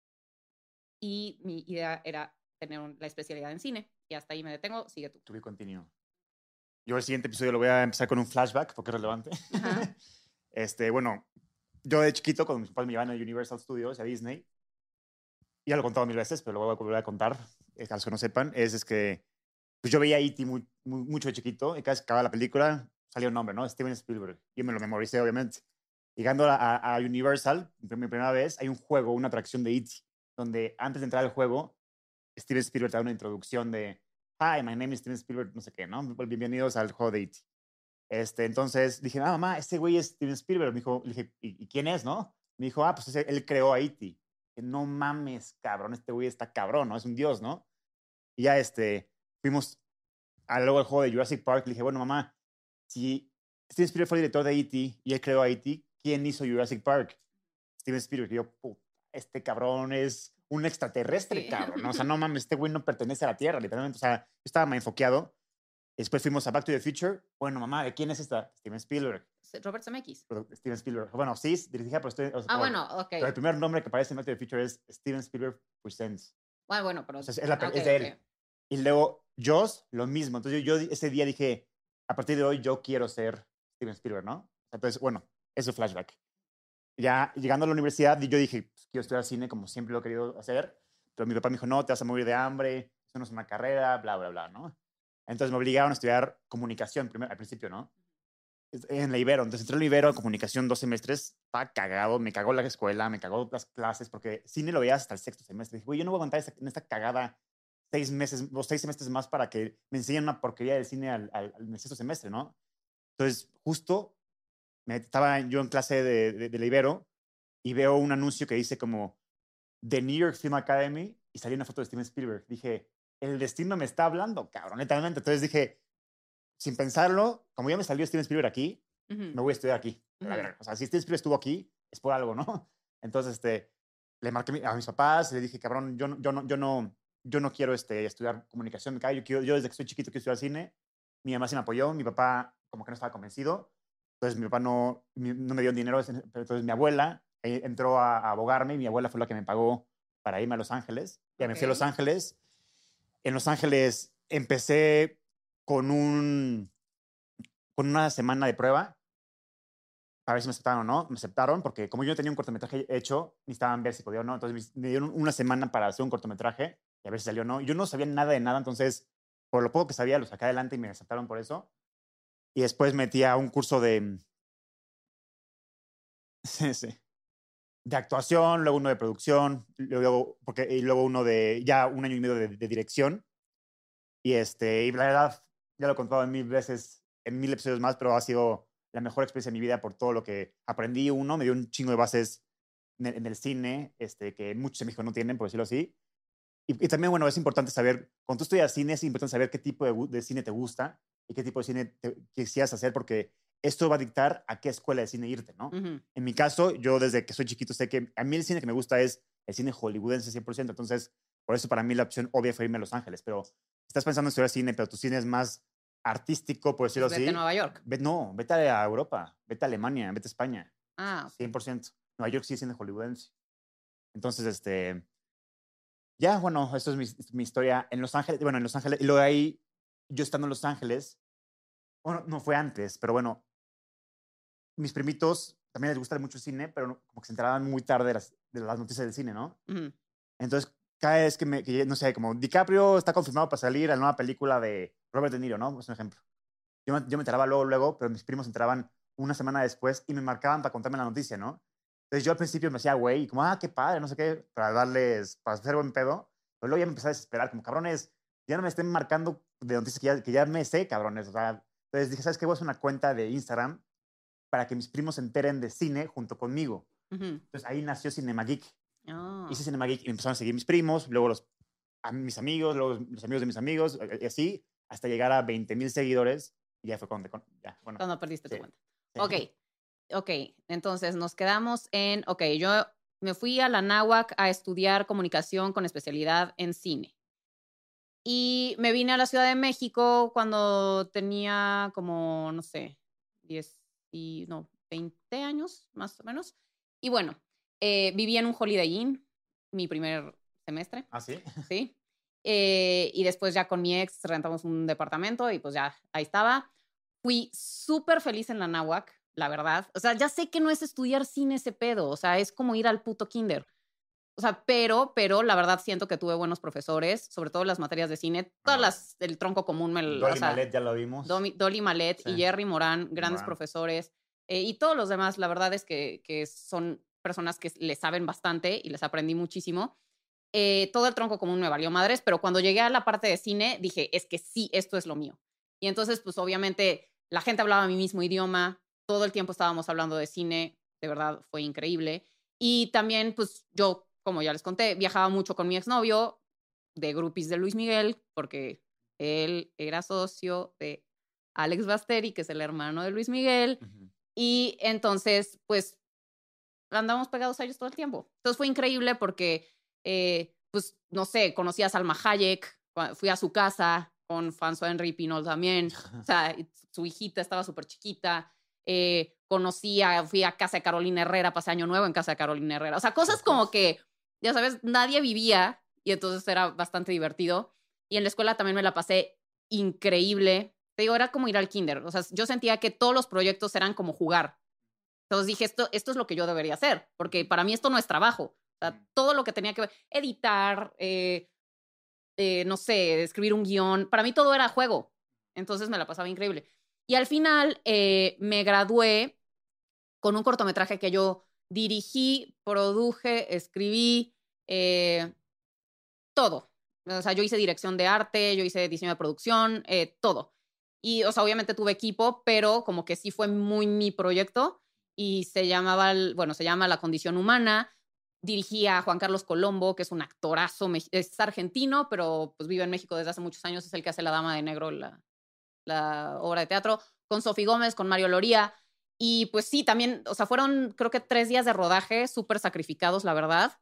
y mi idea era tener la especialidad en cine. Y hasta ahí me detengo, sigue tú. To be continued. Yo el siguiente episodio lo voy a empezar con un flashback porque es relevante. Ajá. Bueno, yo de chiquito, cuando mis papás me llevaban a Universal Studios, a Disney, ya lo he contado 1000 veces, pero lo voy a volver a contar, a los que no sepan, es que pues yo veía E.T. mucho de chiquito y cada vez que acababa la película salía un nombre, ¿no? Steven Spielberg. Yo me lo memoricé, obviamente. Llegando a Universal, mi primera vez, hay un juego, una atracción de E.T., donde antes de entrar al juego, Steven Spielberg te da una introducción de Hi, my name is Steven Spielberg, no sé qué, ¿no? Bienvenidos al juego de E.T. Entonces dije, mamá, este güey es Steven Spielberg. Me dijo, le dije, ¿y quién es, no? Me dijo, pues él creó a E.T. Que no mames, cabrón, este güey está cabrón, ¿no? Es un dios, ¿no? Y ya fuimos luego al juego de Jurassic Park. Le dije, bueno, mamá, si Steven Spielberg fue el director de E.T. y él creó a E.T., ¿quién hizo Jurassic Park? Steven Spielberg. Y yo, puta, este cabrón es un extraterrestre, Sí. cabrón, ¿no? O sea, no mames, este güey no pertenece a la Tierra, literalmente. O sea, yo estaba más enfoqueado. Después fuimos a Back to the Future. Bueno, mamá, ¿de quién es esta? Steven Spielberg. Robert Zemeckis. Steven Spielberg. Bueno, sí, dirigida por Steven. Bueno, ok. Pero el primer nombre que aparece en Back to the Future es Steven Spielberg Presents. Bueno, pero... O sea, es de él. Y luego, Jaws, lo mismo. Entonces yo ese día dije, a partir de hoy yo quiero ser Steven Spielberg, ¿no? Entonces, bueno, eso es flashback. Ya llegando a la universidad, yo dije, pues, quiero estudiar cine como siempre lo he querido hacer. Pero mi papá me dijo, no, te vas a morir de hambre, eso no es una carrera, bla, bla, bla, ¿no? Entonces me obligaron a estudiar comunicación al principio, ¿no? En la Ibero. Entonces entré en la Ibero, comunicación 2 semestres, estaba cagado, me cagó la escuela, me cagó las clases, porque cine lo veías hasta el sexto semestre. Dije, güey, yo no voy a aguantar en esta cagada 6 meses o 6 semestres más para que me enseñen una porquería del cine en el sexto semestre, ¿no? Entonces, justo estaba yo en clase de la Ibero y veo un anuncio que dice como The New York Film Academy y salió una foto de Steven Spielberg. Dije, el destino me está hablando, cabrón, netamente. Entonces dije, sin pensarlo, como ya me salió Steven Spielberg aquí, me voy a estudiar aquí. O sea, si Steven Spielberg estuvo aquí, es por algo, ¿no? Entonces, le marqué a mis papás, le dije, cabrón, yo no quiero estudiar comunicación, yo desde que soy chiquito quiero estudiar cine. Mi mamá sí me apoyó, mi papá como que no estaba convencido. Entonces mi papá no me dio dinero, entonces mi abuela entró a abogarme y mi abuela fue la que me pagó para irme a Los Ángeles. Ya me fui a Los Ángeles. En Los Ángeles empecé con una semana de prueba para ver si me aceptaron o no. Me aceptaron porque como yo no tenía un cortometraje hecho, necesitaban ver si podía o no. Entonces me dieron una semana para hacer un cortometraje y a ver si salió o no. Yo no sabía nada de nada, entonces por lo poco que sabía lo saqué adelante y me aceptaron por eso. Y después metí a un curso de actuación, luego uno de producción, y luego uno de ya un año y medio de dirección. Y la verdad, ya lo he contado en 1000 veces, en 1000 episodios más, pero ha sido la mejor experiencia de mi vida por todo lo que aprendí. Me dio un chingo de bases en el cine, que muchos en México no tienen, por decirlo así. Y también, bueno, es importante saber, cuando tú estudias cine, es importante saber qué tipo de cine te gusta y qué tipo de cine quisieras hacer, porque esto va a dictar a qué escuela de cine irte, ¿no? En mi caso, yo desde que soy chiquito sé que a mí el cine que me gusta es el cine hollywoodense 100%, entonces por eso para mí la opción obvia fue irme a Los Ángeles, pero estás pensando en estudiar cine, pero tu cine es más artístico, por decirlo pues así. Vete a Nueva York. Vete a Europa, vete a Alemania, vete a España. Okay. 100%. Nueva York sí es cine hollywoodense. Entonces, ya, bueno, eso es mi historia en Los Ángeles. Bueno, en Los Ángeles, y luego de ahí, yo estando en Los Ángeles, bueno, no fue antes, pero bueno, mis primitos también les gusta mucho el cine, pero como que se enteraban muy tarde de las noticias del cine, ¿no? Entonces, cada vez no sé, como DiCaprio está confirmado para salir a la nueva película de Robert De Niro, ¿no? Es un ejemplo. Yo me enteraba luego, pero mis primos se enteraban una semana después y me marcaban para contarme la noticia, ¿no? Entonces yo al principio me hacía güey, y como, qué padre, no sé qué, para hacer buen pedo. Pero luego ya me empecé a desesperar, como, cabrones, ya no me estén marcando de noticias que ya me sé, cabrones. O sea, entonces dije, ¿sabes qué? Voy a hacer una cuenta de Instagram para que mis primos se enteren de cine junto conmigo. Entonces ahí nació Cinema Geek. Hice Cinema Geek y me empezaron a seguir mis primos, luego mis amigos, luego los amigos de mis amigos, y así, hasta llegar a 20,000 seguidores. Y ya fue bueno. Cuando perdiste tu Sí. cuenta. Ok, entonces nos quedamos yo me fui a la Anáhuac a estudiar comunicación con especialidad en cine. Y me vine a la Ciudad de México cuando tenía como, no sé, 20 años, más o menos. Y bueno, viví en un Holiday Inn mi primer semestre. ¿Ah, sí? Sí. Y después ya con mi ex rentamos un departamento y pues ya ahí estaba. Fui súper feliz en la Anáhuac, la verdad. O sea, ya sé que no es estudiar cine ese pedo. O sea, es como ir al puto kinder. O sea, pero la verdad siento que tuve buenos profesores, sobre todo las materias de cine. Todas el tronco común Dolly Malet ya lo vimos. Dolly Malet Sí. y Jerry Morán, grandes Morán. profesores. Y todos los demás, la verdad es que son personas que le saben bastante y les aprendí muchísimo. Todo el tronco común me valió madres, pero cuando llegué a la parte de cine, dije, es que sí, esto es lo mío. Y entonces, pues obviamente, la gente hablaba mi mismo idioma, todo el tiempo estábamos hablando de cine, de verdad fue increíble. Y también, pues yo, como ya les conté, viajaba mucho con mi exnovio de groupies de Luis Miguel, porque él era socio de Alex Basteri, que es el hermano de Luis Miguel. Y entonces, pues, andamos pegados a ellos todo el tiempo. Entonces fue increíble porque, pues, no sé, conocí a Salma Hayek, fui a su casa con François Henri Pinault también. O sea, su hijita estaba súper chiquita. Fui a casa de Carolina Herrera, pasé Año Nuevo en casa de Carolina Herrera. O sea, cosas como que, ya sabes, nadie vivía y entonces era bastante divertido. Y en la escuela también me la pasé increíble. Te digo, era como ir al kinder. O sea, yo sentía que todos los proyectos eran como jugar. Entonces dije, esto es lo que yo debería hacer, porque para mí esto no es trabajo. O sea, todo lo que tenía que ver, editar, no sé, escribir un guión, para mí todo era juego. Entonces me la pasaba increíble. Y al final me gradué con un cortometraje que yo dirigí, produje, escribí, todo. O sea, yo hice dirección de arte, yo hice diseño de producción, todo. Y, o sea, obviamente tuve equipo, pero como que sí fue muy mi proyecto y se llama La Condición Humana. Dirigí a Juan Carlos Colombo, que es un actorazo, es argentino, pero pues vive en México desde hace muchos años, es el que hace La Dama de Negro, la obra de teatro, con Sofi Gómez, con Mario Loría. Y pues sí, también, o sea, fueron creo que 3 días de rodaje, súper sacrificados, la verdad.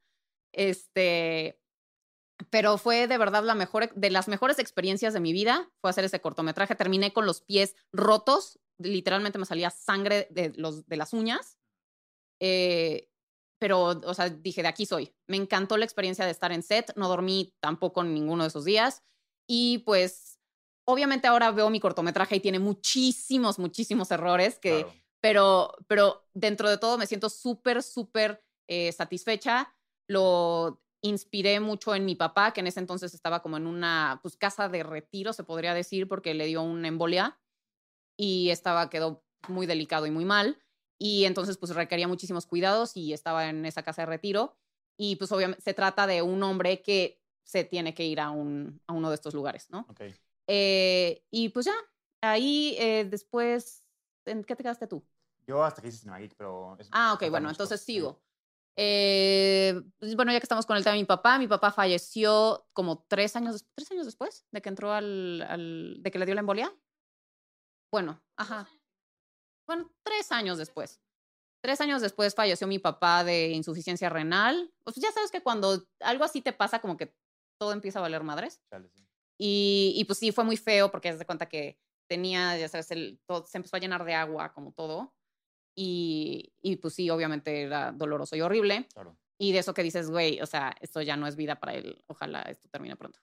Pero fue de verdad de las mejores experiencias de mi vida, fue hacer ese cortometraje. Terminé con los pies rotos, literalmente me salía sangre de las uñas. Pero, o sea, dije, de aquí soy. Me encantó la experiencia de estar en set, no dormí tampoco en ninguno de esos días. Y pues, obviamente ahora veo mi cortometraje y tiene muchísimos, muchísimos errores, Claro. pero dentro de todo me siento súper, súper satisfecha. Lo inspiré mucho en mi papá, que en ese entonces estaba como en una casa de retiro, se podría decir, porque le dio una embolia y quedó muy delicado y muy mal. Y entonces pues requería muchísimos cuidados y estaba en esa casa de retiro. Y pues obviamente se trata de un hombre que se tiene que ir a uno de estos lugares, ¿no? Okay. Y pues ya, ahí después, ¿en qué te quedaste tú? Yo hasta que hice Cinema Geek, pero... Ok, bueno, entonces sigo. Pues, bueno, ya que estamos con el tema de mi papá falleció como 3 años después de que entró de que le dio la embolia. Bueno, ajá. Bueno, 3 años después. 3 años después falleció mi papá de insuficiencia renal. Pues ya sabes que cuando algo así te pasa, como que todo empieza a valer madres. Chale, sí. Y pues sí, fue muy feo porque se de cuenta que tenía, ya sabes, todo, se empezó a llenar de agua, como todo. Y pues sí, obviamente era doloroso y horrible. Claro. Y de eso que dices, güey, o sea, esto ya no es vida para él. Ojalá esto termine pronto.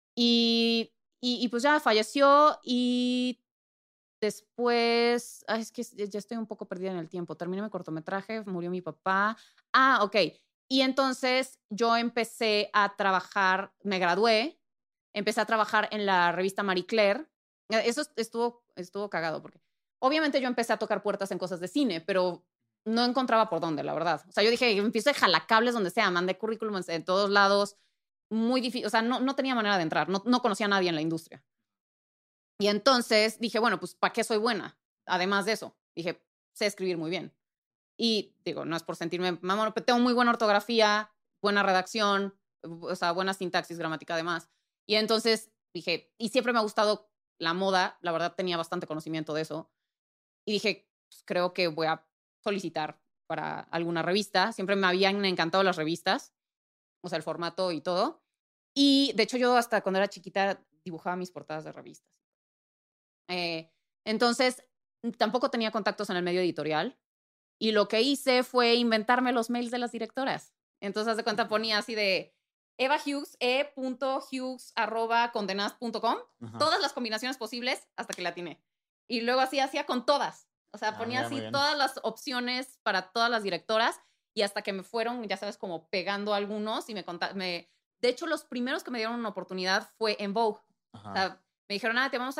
Y pues ya falleció y después, es que ya estoy un poco perdida en el tiempo. Terminé mi cortometraje, murió mi papá. Ok. Y entonces yo empecé a trabajar, me gradué, empecé a trabajar en la revista Marie Claire. Eso estuvo cagado porque obviamente yo empecé a tocar puertas en cosas de cine, pero no encontraba por dónde, la verdad. O sea, yo dije, empiezo a jalacables donde sea, mandé currículums en todos lados, muy difícil, o sea, no tenía manera de entrar, no conocía a nadie en la industria. Y entonces dije, bueno, pues, ¿para qué soy buena? Además de eso, dije, sé escribir muy bien. Y digo, no es por sentirme mamón, pero tengo muy buena ortografía, buena redacción, o sea, buena sintaxis gramática además. Y entonces dije, y siempre me ha gustado la moda, la verdad tenía bastante conocimiento de eso. Y dije, pues, creo que voy a solicitar para alguna revista. Siempre me habían encantado las revistas, o sea, el formato y todo. Y de hecho yo hasta cuando era chiquita dibujaba mis portadas de revistas. Entonces, tampoco tenía contactos en el medio editorial. Y lo que hice fue inventarme los mails de las directoras. Entonces, haz de cuenta, ponía así de Eva Hughes, e.hughes@condenast.com, todas las combinaciones posibles hasta que la atiné. Y luego así hacía con todas. O sea, ponía así todas las opciones para todas las directoras y hasta que me fueron, ya sabes, como pegando algunos y de hecho, los primeros que me dieron una oportunidad fue en Vogue. O sea, me dijeron,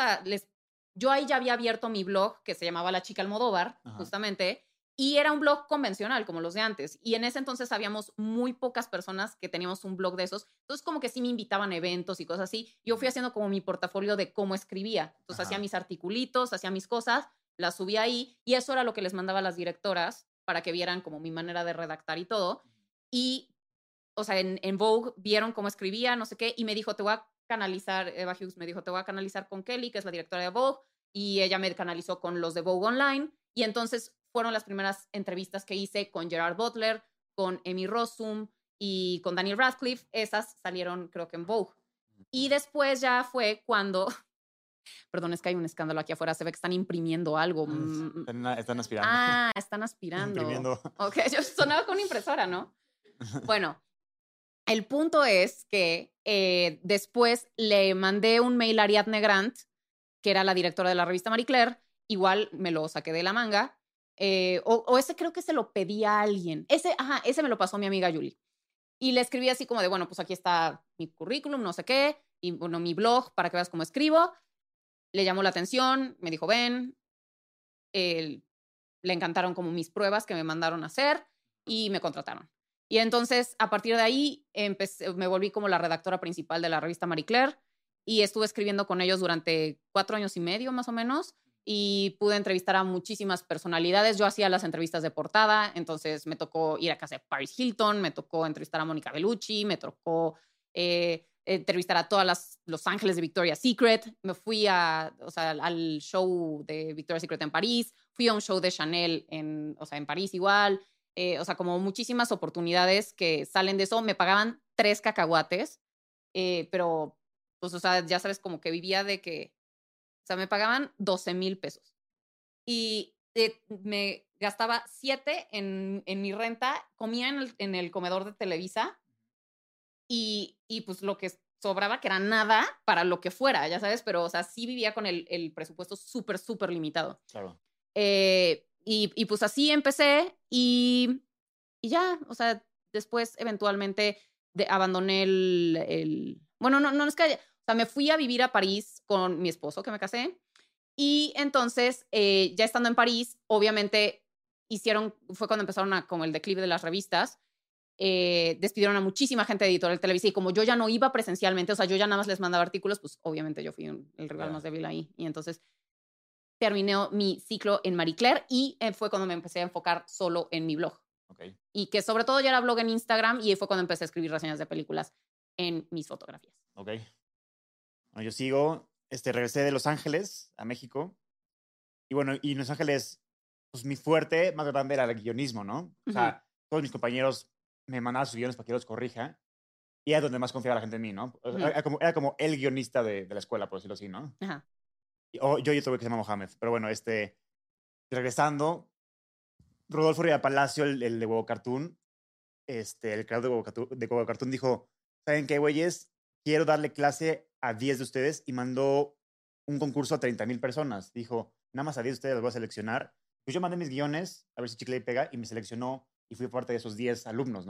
yo ahí ya había abierto mi blog que se llamaba La Chica Almodóvar, justamente, y era un blog convencional, como los de antes. Y en ese entonces habíamos muy pocas personas que teníamos un blog de esos. Entonces, como que sí me invitaban a eventos y cosas así. Yo fui haciendo como mi portafolio de cómo escribía. Entonces, hacía mis articulitos, hacía mis cosas, las subía ahí. Y eso era lo que les mandaba a las directoras para que vieran como mi manera de redactar y todo. Y, o sea, en Vogue vieron cómo escribía, no sé qué. Y me dijo, te voy a canalizar, Eva Hughes me dijo, te voy a canalizar con Kelly, que es la directora de Vogue. Y ella me canalizó con los de Vogue Online. Y entonces fueron las primeras entrevistas que hice con Gerard Butler, con Emmy Rossum y con Daniel Radcliffe. Esas salieron, creo que en Vogue. Y después ya fue cuando... Perdón, es que hay un escándalo aquí afuera. Se ve que están imprimiendo algo. Están aspirando. Ah, están aspirando. Imprimiendo. Ok, yo sonaba con una impresora, ¿no? Bueno, el punto es que después le mandé un mail a Ariadne Grant, que era la directora de la revista Marie Claire. Igual me lo saqué de la manga. O ese creo que se lo pedí a alguien. Ese me lo pasó mi amiga Julie. Y le escribí así como de, bueno, pues aquí está mi currículum, no sé qué, y bueno, mi blog para que veas cómo escribo. Le llamó la atención, me dijo, ven. Le encantaron como mis pruebas que me mandaron a hacer y me contrataron. Y entonces, a partir de ahí, me volví como la redactora principal de la revista Marie Claire y estuve escribiendo con ellos durante 4 años y medio, más o menos, y pude entrevistar a muchísimas personalidades. Yo hacía las entrevistas de portada, entonces me tocó ir a casa de Paris Hilton, me tocó entrevistar a Mónica Bellucci, me tocó entrevistar a todas Los Ángeles de Victoria's Secret. Me fui al show de Victoria's Secret en París, fui a un show de Chanel en París igual. O sea, como muchísimas oportunidades que salen de eso. Me pagaban 3 cacahuates, pero, pues, o sea, ya sabes, como que vivía de que, o sea, me pagaban 12,000 pesos. Y me gastaba 7 en mi renta, comía en el comedor de Televisa y pues lo que sobraba, que era nada para lo que fuera, ya sabes, pero, o sea, sí vivía con el presupuesto súper, súper limitado. Claro. Y pues así empecé y ya, o sea, después eventualmente abandoné bueno, no es que, o sea, me fui a vivir a París con mi esposo, que me casé, y entonces, ya estando en París, obviamente fue cuando empezaron como el declive de las revistas, despidieron a muchísima gente de Editorial Televisa y como yo ya no iba presencialmente, o sea, yo ya nada más les mandaba artículos, pues obviamente yo fui el rival más débil ahí. Y entonces terminé mi ciclo en Marie Claire y fue cuando me empecé a enfocar solo en mi blog. Okay. Y que sobre todo ya era blog en Instagram y fue cuando empecé a escribir reseñas de películas en mis fotografías. Ok. Bueno, yo sigo, regresé de Los Ángeles a México. Y bueno, y en Los Ángeles, pues mi fuerte más grande era el guionismo, ¿no? O sea, todos mis compañeros me mandaban sus guiones para que yo los corrija. Y era donde más confiaba la gente en mí, ¿no? Era como el guionista de la escuela, por decirlo así, ¿no? Ajá. Yo y otro güey que se llama Mohamed. Pero bueno, regresando, Rodolfo Ría Palacio, el de Huevo Cartoon, el creador de Huevo Cartoon dijo, ¿saben qué, güeyes? Quiero darle clase a 10 de ustedes y mandó un concurso a 30,000 personas. Dijo, nada más a 10 de ustedes los voy a seleccionar. Pues yo mandé mis guiones a ver si Chicle y pega y me seleccionó y fui parte de esos 10 alumnos, ¿no?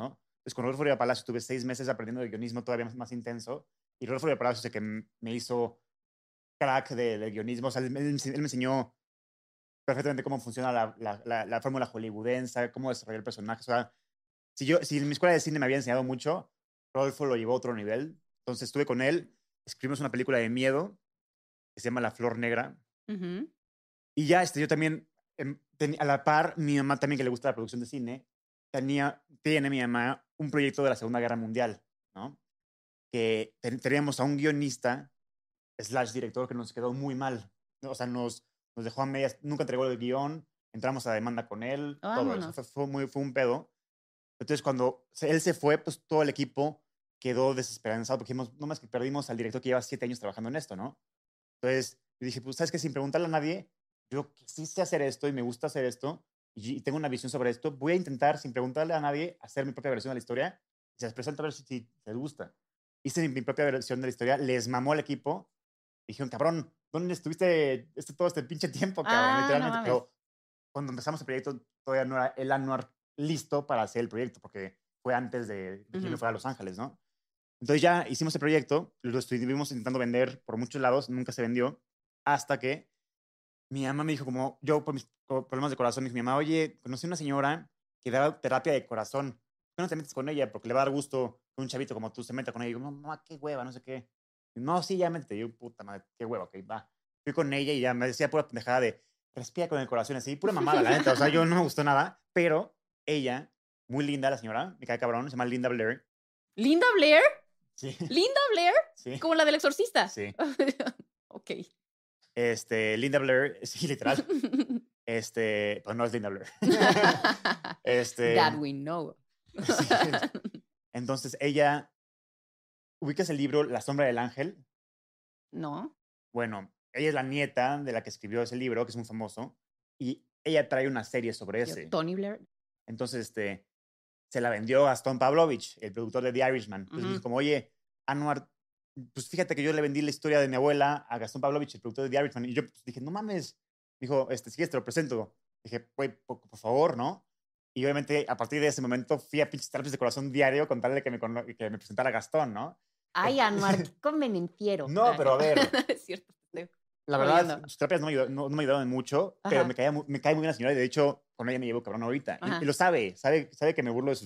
Pues con Rodolfo Riva Palacio tuve 6 meses aprendiendo de guionismo todavía más intenso. Y Rodolfo Riva Palacio es el que me hizo crack de guionismo. O sea, él me enseñó perfectamente cómo funciona la fórmula hollywoodense, cómo desarrollar el personaje. O sea, si en mi escuela de cine me había enseñado mucho, Rodolfo lo llevó a otro nivel. Entonces estuve con él, escribimos una película de miedo que se llama La Flor Negra. Ujú. Y ya, yo también, a la par, mi mamá también, que le gusta la producción de cine, tiene mi mamá un proyecto de la Segunda Guerra Mundial, ¿no? Que teníamos a un guionista / director que nos quedó muy mal, ¿no? O sea, nos dejó a medias, nunca entregó el guión, entramos a demanda con él, todo eso. Vámonos. Fue un pedo. Entonces, cuando él se fue, pues todo el equipo quedó desesperanzado porque dijimos, no más que perdimos al director que lleva 7 años trabajando en esto, ¿no? Entonces, yo dije, pues, ¿sabes qué? Sin preguntarle a nadie, yo que sí sé hacer esto y me gusta hacer esto y tengo una visión sobre esto, voy a intentar, sin preguntarle a nadie, hacer mi propia versión de la historia y se les presenta a ver si les gusta. Hice mi propia versión de la historia, les mamó al equipo. Dijeron, cabrón, ¿dónde estuviste todo este pinche tiempo, cabrón? No Literalmente. mames. Pero cuando empezamos el proyecto, todavía no era el anuar listo para hacer el proyecto, porque fue antes de que yo me fuera a Los Ángeles, ¿no? Entonces ya hicimos el proyecto, lo estuvimos intentando vender por muchos lados, nunca se vendió, hasta que mi mamá me dijo, como yo por mis problemas de corazón, me dijo mi mamá, oye, conocí a una señora que da terapia de corazón, ¿por qué no te metes con ella? Porque le va a dar gusto que un chavito como tú se meta con ella. Y digo, mamá, qué hueva, no sé qué. Y, no, sí, ya métete. Y yo, puta madre, qué hueva, ok, va. Fui con ella y ya me decía pura pendejada de, respira con el corazón, así, pura mamada, la neta. O sea, yo no me gustó nada, pero ella, muy linda la señora, me cae cabrón, se llama Linda Blair. ¿Linda Blair? Sí. ¿Linda Blair? Sí. Como la del exorcista. Sí. Ok. Linda Blair, sí, literal. Pues no es Linda Blair. That we know. Sí. Entonces ella, ¿ubicas el libro La Sombra del Ángel? No. Bueno, ella es la nieta de la que escribió ese libro, que es muy famoso, y ella trae una serie sobre ese. Tony Blair. Entonces, se la vendió a Gastón Pavlovich, el productor de The Irishman. Entonces me dijo como, oye, Anwar, pues fíjate que yo le vendí la historia de mi abuela a Gastón Pavlovich, el productor de The Irishman. Y yo pues, dije, no mames. Dijo, si quieres te lo presento. Dije, güey, por favor, ¿no? Y obviamente a partir de ese momento fui a pinches terapias de corazón diario con tal de que me presentara Gastón, ¿no? Ay, Anwar, qué convenenciero. No, pero a ver. Es cierto. La verdad, sus terapias no me ayudaron mucho, pero me cae muy bien la señora y de hecho con ella me llevo cabrón ahorita. Y lo sabe que me burlo de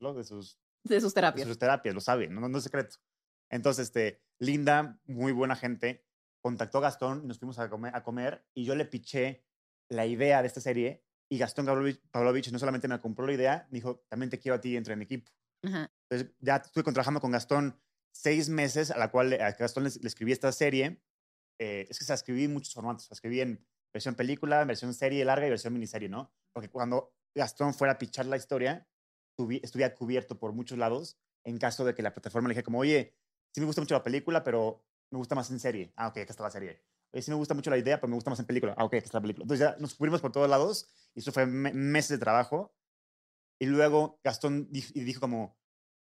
sus terapias, lo sabe, no es secreto. Entonces, Linda, muy buena gente, contactó a Gastón y nos fuimos a comer y yo le piché la idea de esta serie y Gastón Pavlovich no solamente me compró la idea, me dijo, también te quiero a ti dentro de mi equipo. Entonces, ya estuve trabajando con Gastón 6 meses, a Gastón le escribí esta serie. Es que se escribí en muchos formatos. Se escribí en versión película, en versión serie larga y versión miniserie, ¿no? Porque cuando Gastón fuera a pichar la historia, estuviera cubierto por muchos lados en caso de que la plataforma le dijera como, oye, sí me gusta mucho la película, pero me gusta más en serie. Ah, ok, acá está la serie. Oye, sí me gusta mucho la idea, pero me gusta más en película. Ah, ok, acá está la película. Entonces ya nos cubrimos por todos lados y eso fue meses de trabajo. Y luego Gastón dijo como,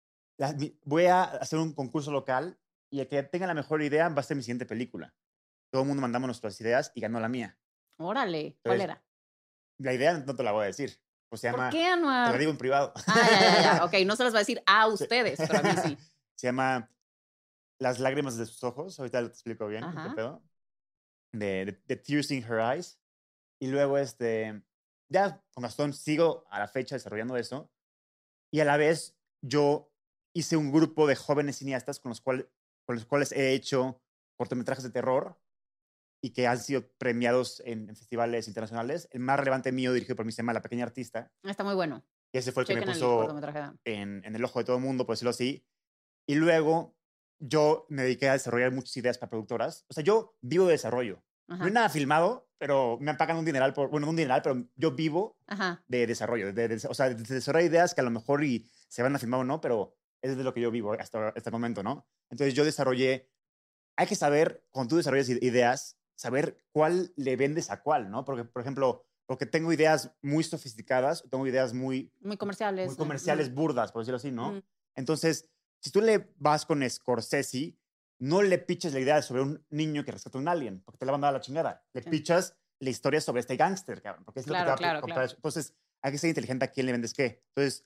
voy a hacer un concurso local y el que tenga la mejor idea va a ser mi siguiente película. Todo el mundo mandamos nuestras ideas y ganó la mía. Órale, ¿cuál era? La idea no te la voy a decir. Pues se llama, ¿por qué, Anwar? Te la digo en privado. Ya. Ok, no se las va a decir a ustedes, pero a mí sí. Se llama Las lágrimas de sus ojos. Ahorita lo te explico bien. ¿Qué pedo? The Tears in Her Eyes. Y luego, ya con Gastón sigo a la fecha desarrollando eso. Y a la vez, yo hice un grupo de jóvenes cineastas con los cuales he hecho cortometrajes de terror y que han sido premiados en festivales internacionales. El más relevante mío, dirigido por mi se llama La Pequeña Artista. Está muy bueno. Y ese fue el que me puso en el ojo de todo el mundo, por decirlo así. Y luego yo me dediqué a desarrollar muchas ideas para productoras. O sea, yo vivo de desarrollo. No hay nada filmado, pero me pagan un dineral no un dineral, pero yo vivo de desarrollo. O sea, de desarrollar ideas que a lo mejor se van a filmar o no, pero es de lo que yo vivo hasta este momento, ¿no? Entonces yo desarrollé. Hay que saber, cuando tú desarrollas ideas, saber cuál le vendes a cuál, ¿no? Porque, por ejemplo, porque tengo ideas muy sofisticadas, tengo ideas muy comerciales. Muy comerciales, burdas, por decirlo así, ¿no? Entonces, si tú le vas con Scorsese, no le piches la idea sobre un niño que rescata a un alien, porque te la van a dar a la chingada. Le pichas la historia sobre este gángster, cabrón, porque es lo que te va a comprar. Entonces, hay que ser inteligente a quién le vendes qué. Entonces,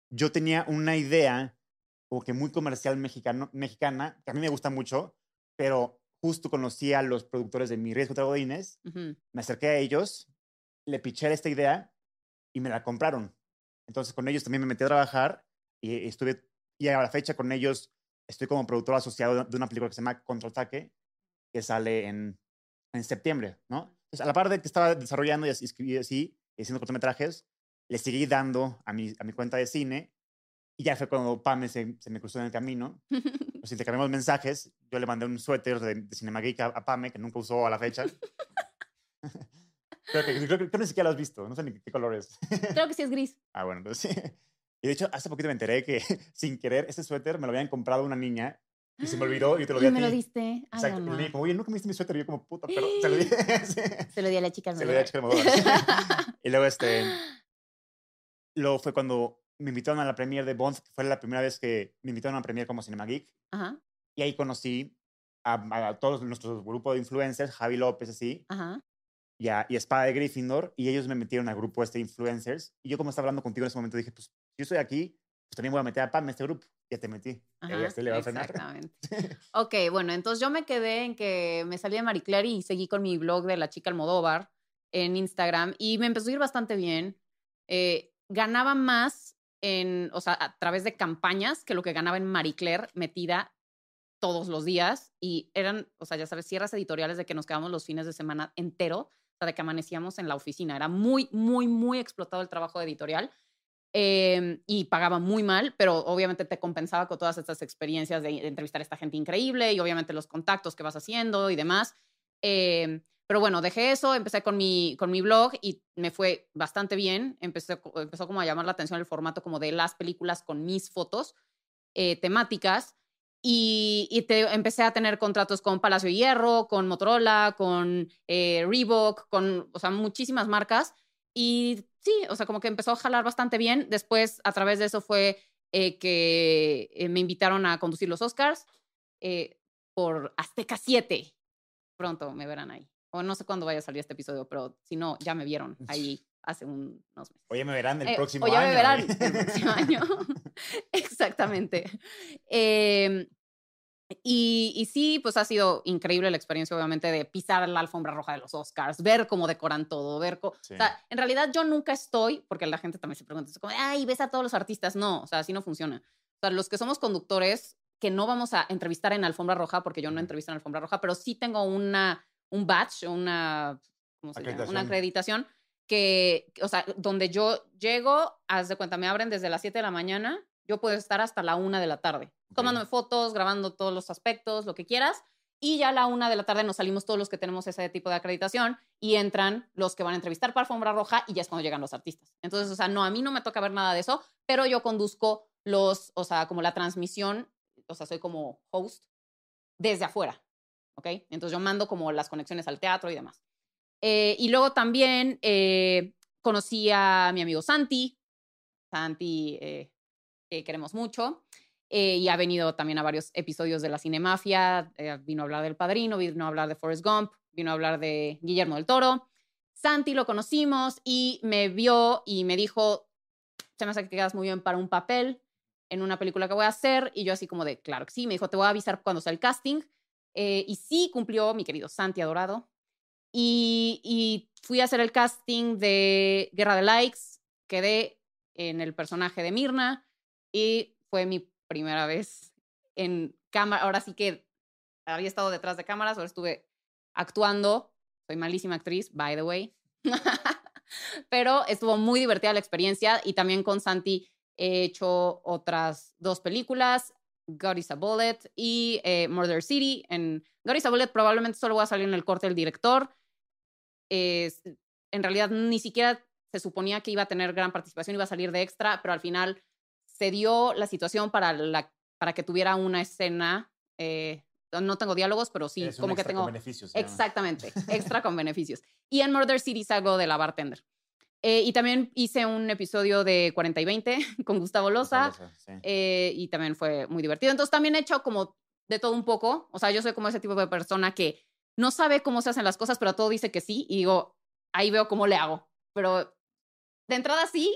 yo tenía una idea como que muy comercial mexicana, que a mí me gusta mucho, pero justo conocí a los productores de Mi Riesgo contra Godínez, me acerqué a ellos, le piché esta idea y me la compraron. Entonces con ellos también me metí a trabajar y a la fecha con ellos estoy como productor asociado de una película que se llama Contraataque, que sale en septiembre, ¿no? Entonces, a la par de que estaba desarrollando y escribí así, y haciendo cortometrajes, le seguí dando a mi cuenta de cine, y ya fue cuando Pame se me cruzó en el camino. Nos intercambiamos mensajes, yo le mandé un suéter de Cinema Geek a Pame, que nunca usó a la fecha. Creo que ni siquiera lo has visto, no sé ni qué color es. Creo que sí es gris. Ah, bueno, entonces sí. Y de hecho, hace poquito me enteré que sin querer ese suéter me lo habían comprado una niña y se me olvidó y te lo di a ti. ¿Me lo diste? Ay, exacto. mamá. Y le dije, oye, nunca me diste mi suéter. Y yo como, puta, pero se lo di. Sí. Se lo di a la chica Se lo di a la chica Almodóvar. Y luego luego fue cuando me invitaron a la premiere de Bond, que fue la primera vez que me invitaron a una premiere como Cinema Geek. Ajá. Y ahí conocí a todos nuestros grupos de influencers, Javi López, así. Ajá. Y Espada de Gryffindor, y ellos me metieron al grupo de influencers. Y yo, como estaba hablando contigo en ese momento, dije, pues, si yo estoy aquí, pues también voy a meter a Pam en este grupo. Ya te metí. Ajá, ya estoy, le va a frenar. exactamente. Ok, bueno, entonces yo me quedé en que me salí de Marie Claire y seguí con mi blog de La Chica Almodóvar en Instagram y me empezó a ir bastante bien. Ganaba más o sea, a través de campañas que lo que ganaba en Marie Claire metida todos los días y eran, o sea, ya sabes, cierres editoriales de que nos quedamos los fines de semana entero, o sea, de que amanecíamos en la oficina. Era muy, muy, muy explotado el trabajo editorial y pagaba muy mal, pero obviamente te compensaba con todas estas experiencias de entrevistar a esta gente increíble y obviamente los contactos que vas haciendo y demás. Pero bueno, dejé eso, empecé con mi blog y me fue bastante bien. Empezó como a llamar la atención el formato como de las películas con mis fotos temáticas. Y empecé a tener contratos con Palacio de Hierro, con Motorola, con Reebok, o sea, muchísimas marcas. Y sí, o sea, como que empezó a jalar bastante bien. Después, a través de eso fue que me invitaron a conducir los Oscars por Azteca 7. Pronto me verán ahí. O no sé cuándo vaya a salir este episodio, pero si no, ya me vieron ahí hace unos meses. O ya me verán el próximo año. O ya me verán el próximo año. Exactamente. Y sí, pues ha sido increíble la experiencia, obviamente, de pisar la alfombra roja de los Oscars, ver cómo decoran todo, Sí. O sea, en realidad yo nunca estoy, porque la gente también se pregunta, es como, ay, ves a todos los artistas. No, o sea, así no funciona. O sea, los que somos conductores, que no vamos a entrevistar en alfombra roja, porque yo no entrevisto en alfombra roja, pero sí tengo un badge, ¿cómo se llama? Una acreditación que, o sea, donde yo llego, haz de cuenta, me abren desde las 7 de la mañana, yo puedo estar hasta la 1 de la tarde, tomándome fotos, grabando todos los aspectos, lo que quieras, y ya a la 1 de la tarde nos salimos todos los que tenemos ese tipo de acreditación y entran los que van a entrevistar para alfombra roja y ya es cuando llegan los artistas. Entonces, o sea, no, a mí no me toca ver nada de eso, pero yo conduzco o sea, como la transmisión, o sea, soy como host desde afuera, ¿ok? Entonces yo mando como las conexiones al teatro y demás. Y luego también conocí a mi amigo Santi, que queremos mucho, y ha venido también a varios episodios de la Cinemafia, vino a hablar del Padrino, vino a hablar de Forrest Gump, vino a hablar de Guillermo del Toro. Santi lo conocimos y me vio y me dijo, se me hace que quedas muy bien para un papel en una película que voy a hacer, y yo así como de, claro que sí, me dijo, te voy a avisar cuando sea el casting, y sí cumplió mi querido Santi adorado, y fui a hacer el casting de Guerra de Likes, quedé en el personaje de Mirna, y fue mi primera vez en cámara. Ahora sí que había estado detrás de cámaras, ahora estuve actuando, soy malísima actriz, by the way, pero estuvo muy divertida la experiencia, y también con Santi he hecho otras 2 películas, God is a Bullet y Murder City. En God is a Bullet probablemente solo voy a salir en el corte del director. En realidad ni siquiera se suponía que iba a tener gran participación, iba a salir de extra, pero al final se dio la situación para que tuviera una escena. No tengo diálogos, pero sí, como que tengo... Con beneficios. Exactamente, extra con beneficios. Y en Murder City salgo de la bartender. Y también hice un episodio de 40 y 20 con Gustavo Loza. Sí. Y también fue muy divertido. Entonces también he hecho como de todo un poco. O sea, yo soy como ese tipo de persona que no sabe cómo se hacen las cosas, pero a todo dice que sí. Y digo, ahí veo cómo le hago. Pero de entrada sí,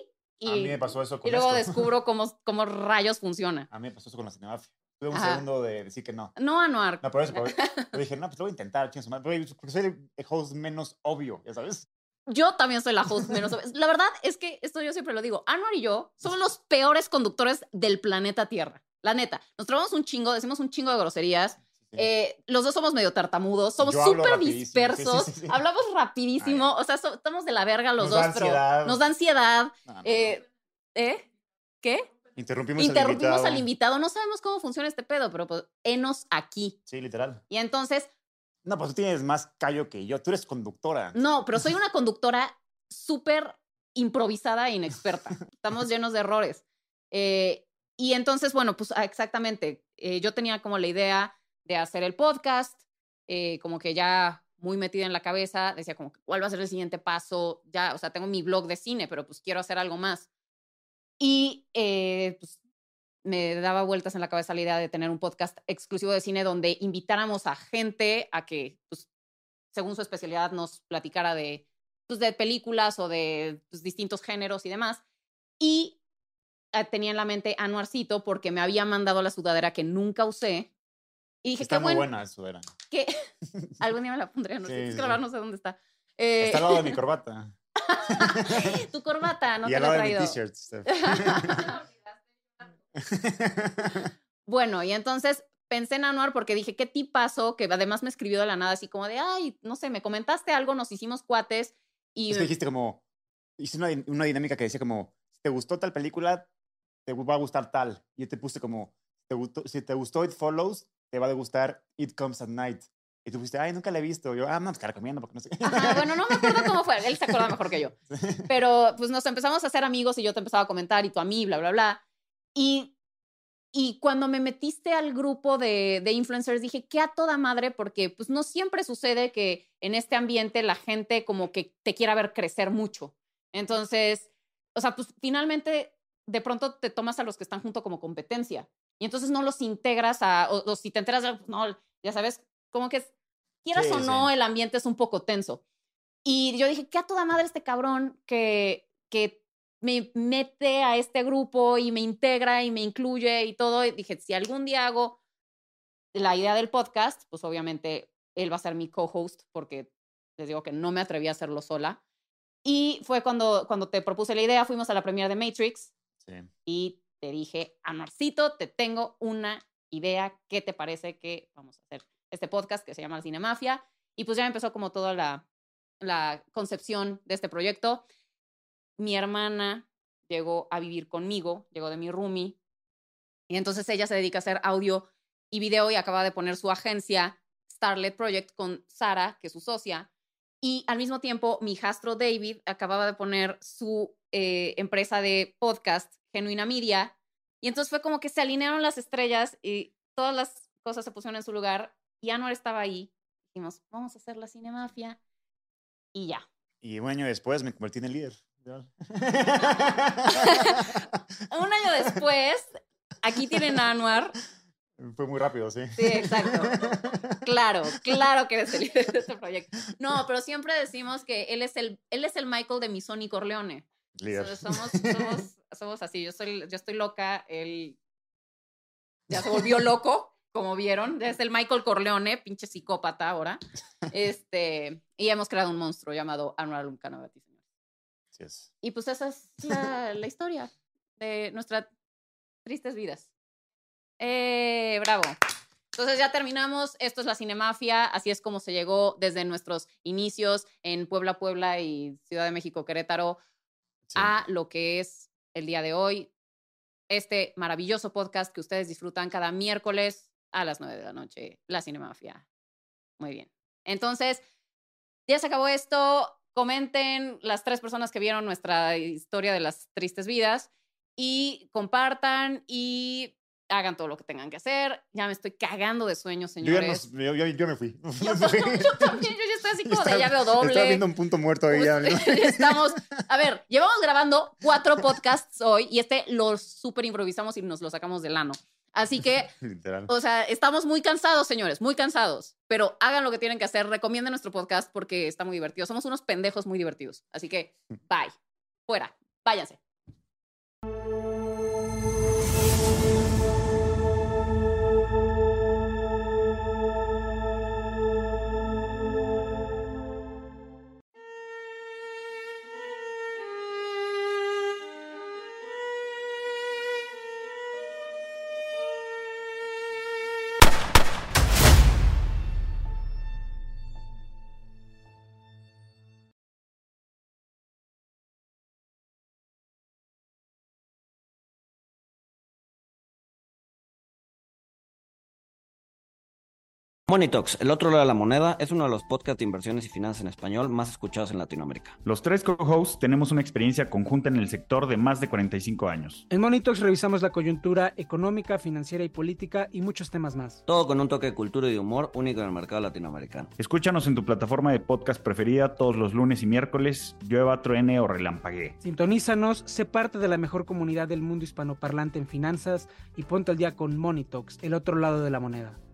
A mí me pasó eso con y luego esto. descubro cómo rayos funciona. A mí me pasó eso con la Cinemafia. Tuve un Ajá. segundo de decir que no. No, Anuar. No, por eso. Pero dije, no, pues lo voy a intentar, chingue su madre, porque soy el host menos obvio, ya sabes. Yo también soy la host menos. La verdad es que esto yo siempre lo digo. Anuar y yo somos los peores conductores del planeta Tierra. La neta. Nos trabamos un chingo, decimos un chingo de groserías. Los dos somos medio tartamudos, somos súper dispersos, sí. hablamos rapidísimo, o sea, estamos de la verga los Nos dos, da ansiedad. pero nos da ansiedad. No, no. ¿Qué? Interrumpimos al invitado, no sabemos cómo funciona este pedo, pero pues, henos aquí. Sí, literal. Y entonces... No, pues tú tienes más callo que yo, tú eres conductora. No, pero soy una conductora súper improvisada e inexperta. Estamos llenos de errores. Y entonces, bueno, pues exactamente, yo tenía como la idea de hacer el podcast, como que ya muy metida en la cabeza, decía como, ¿cuál va a ser el siguiente paso? Ya, o sea, tengo mi blog de cine, pero pues quiero hacer algo más. Y pues me daba vueltas en la cabeza la idea de tener un podcast exclusivo de cine donde invitáramos a gente a que, pues, según su especialidad, nos platicara de películas o de distintos géneros y demás. Y tenía en la mente a Anuarcito porque me había mandado la sudadera que nunca usé. Y dije, está qué muy bueno, buena esa sudadera. que algún día me la pondré, no Sí, sé, es sí. que la verdad no sé dónde está. Está al lado de mi corbata. Tu corbata, no y te al la he lado de mi traído. t-shirt. Steph. Bueno, y entonces pensé en Anuar porque dije, qué tipazo, que además me escribió de la nada así como de, ay, no sé, me comentaste algo, nos hicimos cuates. Y Es que dijiste como, hice una dinámica que decía como, si te gustó tal película, te va a gustar tal. Y yo te puse como, si te gustó It Follows, te va a gustar It Comes at Night. Y tú fuiste, ay, nunca la he visto. Yo, no, pues te la recomiendo porque no sé. Ajá, bueno, no me acuerdo cómo fue, él se acuerda mejor que yo. Pero pues nos empezamos a hacer amigos y yo te empezaba a comentar y tú a mí, bla, bla, bla. Y cuando me metiste al grupo de influencers dije, qué a toda madre, porque pues no siempre sucede que en este ambiente la gente como que te quiera ver crecer mucho. Entonces, o sea, pues finalmente de pronto te tomas a los que están junto como competencia y entonces no los integras o si te enteras de, no, ya sabes, como que quieras o no, el ambiente es un poco tenso. Y yo dije, qué a toda madre este cabrón que me mete a este grupo y me integra y me incluye y todo. Y dije, si algún día hago la idea del podcast, pues obviamente él va a ser mi co-host porque les digo que no me atreví a hacerlo sola. Y fue cuando te propuse la idea, fuimos a la premiere de Matrix y te dije, Anuarcito, te tengo una idea. ¿Qué te parece que vamos a hacer este podcast que se llama Cinemafia? Y pues ya empezó como toda la concepción de este proyecto. Mi hermana llegó a vivir conmigo, llegó de mi roomie, y entonces ella se dedica a hacer audio y video y acaba de poner su agencia Starlet Project con Sara, que es su socia, y al mismo tiempo mi hijastro David acababa de poner su empresa de podcast, Genuina Media, y entonces fue como que se alinearon las estrellas y todas las cosas se pusieron en su lugar y Anuar estaba ahí. Dijimos, vamos a hacer la Cinemafia y ya. Y un año después me convertí en el líder. Un año después, aquí tienen a Anuar. Fue muy rápido, sí. Sí, exacto. Claro que eres el líder de este proyecto. No, pero siempre decimos que él es el Michael de mi Sonny Corleone. Líder. Somos así. Yo estoy loca, él ya se volvió loco, como vieron. Es el Michael Corleone, pinche psicópata ahora. Y hemos creado un monstruo llamado Anuar Alumcanavati, señores. Yes. Y pues esa es la historia de nuestras tristes vidas. Bravo. Entonces ya terminamos. Esto es la Cinemafia. Así es como se llegó desde nuestros inicios en Puebla y Ciudad de México, Querétaro, a lo que es el día de hoy. Este maravilloso podcast que ustedes disfrutan cada miércoles a las 9 de la noche. La Cinemafia. Muy bien. Entonces, ya se acabó esto. Comenten las 3 personas que vieron nuestra historia de las tristes vidas y compartan y hagan todo lo que tengan que hacer. Ya me estoy cagando de sueño, señores. Yo me fui. Yo también, yo ya estoy así como de ya veo doble. Estaba viendo un punto muerto ahí. A ver, llevamos grabando 4 podcasts hoy y lo súper improvisamos y nos lo sacamos del ano. Así que, literal. O sea, estamos muy cansados, señores, muy cansados. Pero hagan lo que tienen que hacer, recomienden nuestro podcast porque está muy divertido. Somos unos pendejos muy divertidos. Así que, bye. Fuera. Váyanse. Money Talks, el otro lado de la moneda, es uno de los podcasts de inversiones y finanzas en español más escuchados en Latinoamérica. Los tres co-hosts tenemos una experiencia conjunta en el sector de más de 45 años. En Money Talks revisamos la coyuntura económica, financiera y política y muchos temas más. Todo con un toque de cultura y de humor único en el mercado latinoamericano. Escúchanos en tu plataforma de podcast preferida todos los lunes y miércoles, llueva, truene o relampaguee. Sintonízanos, sé parte de la mejor comunidad del mundo hispanoparlante en finanzas y ponte al día con Money Talks, el otro lado de la moneda.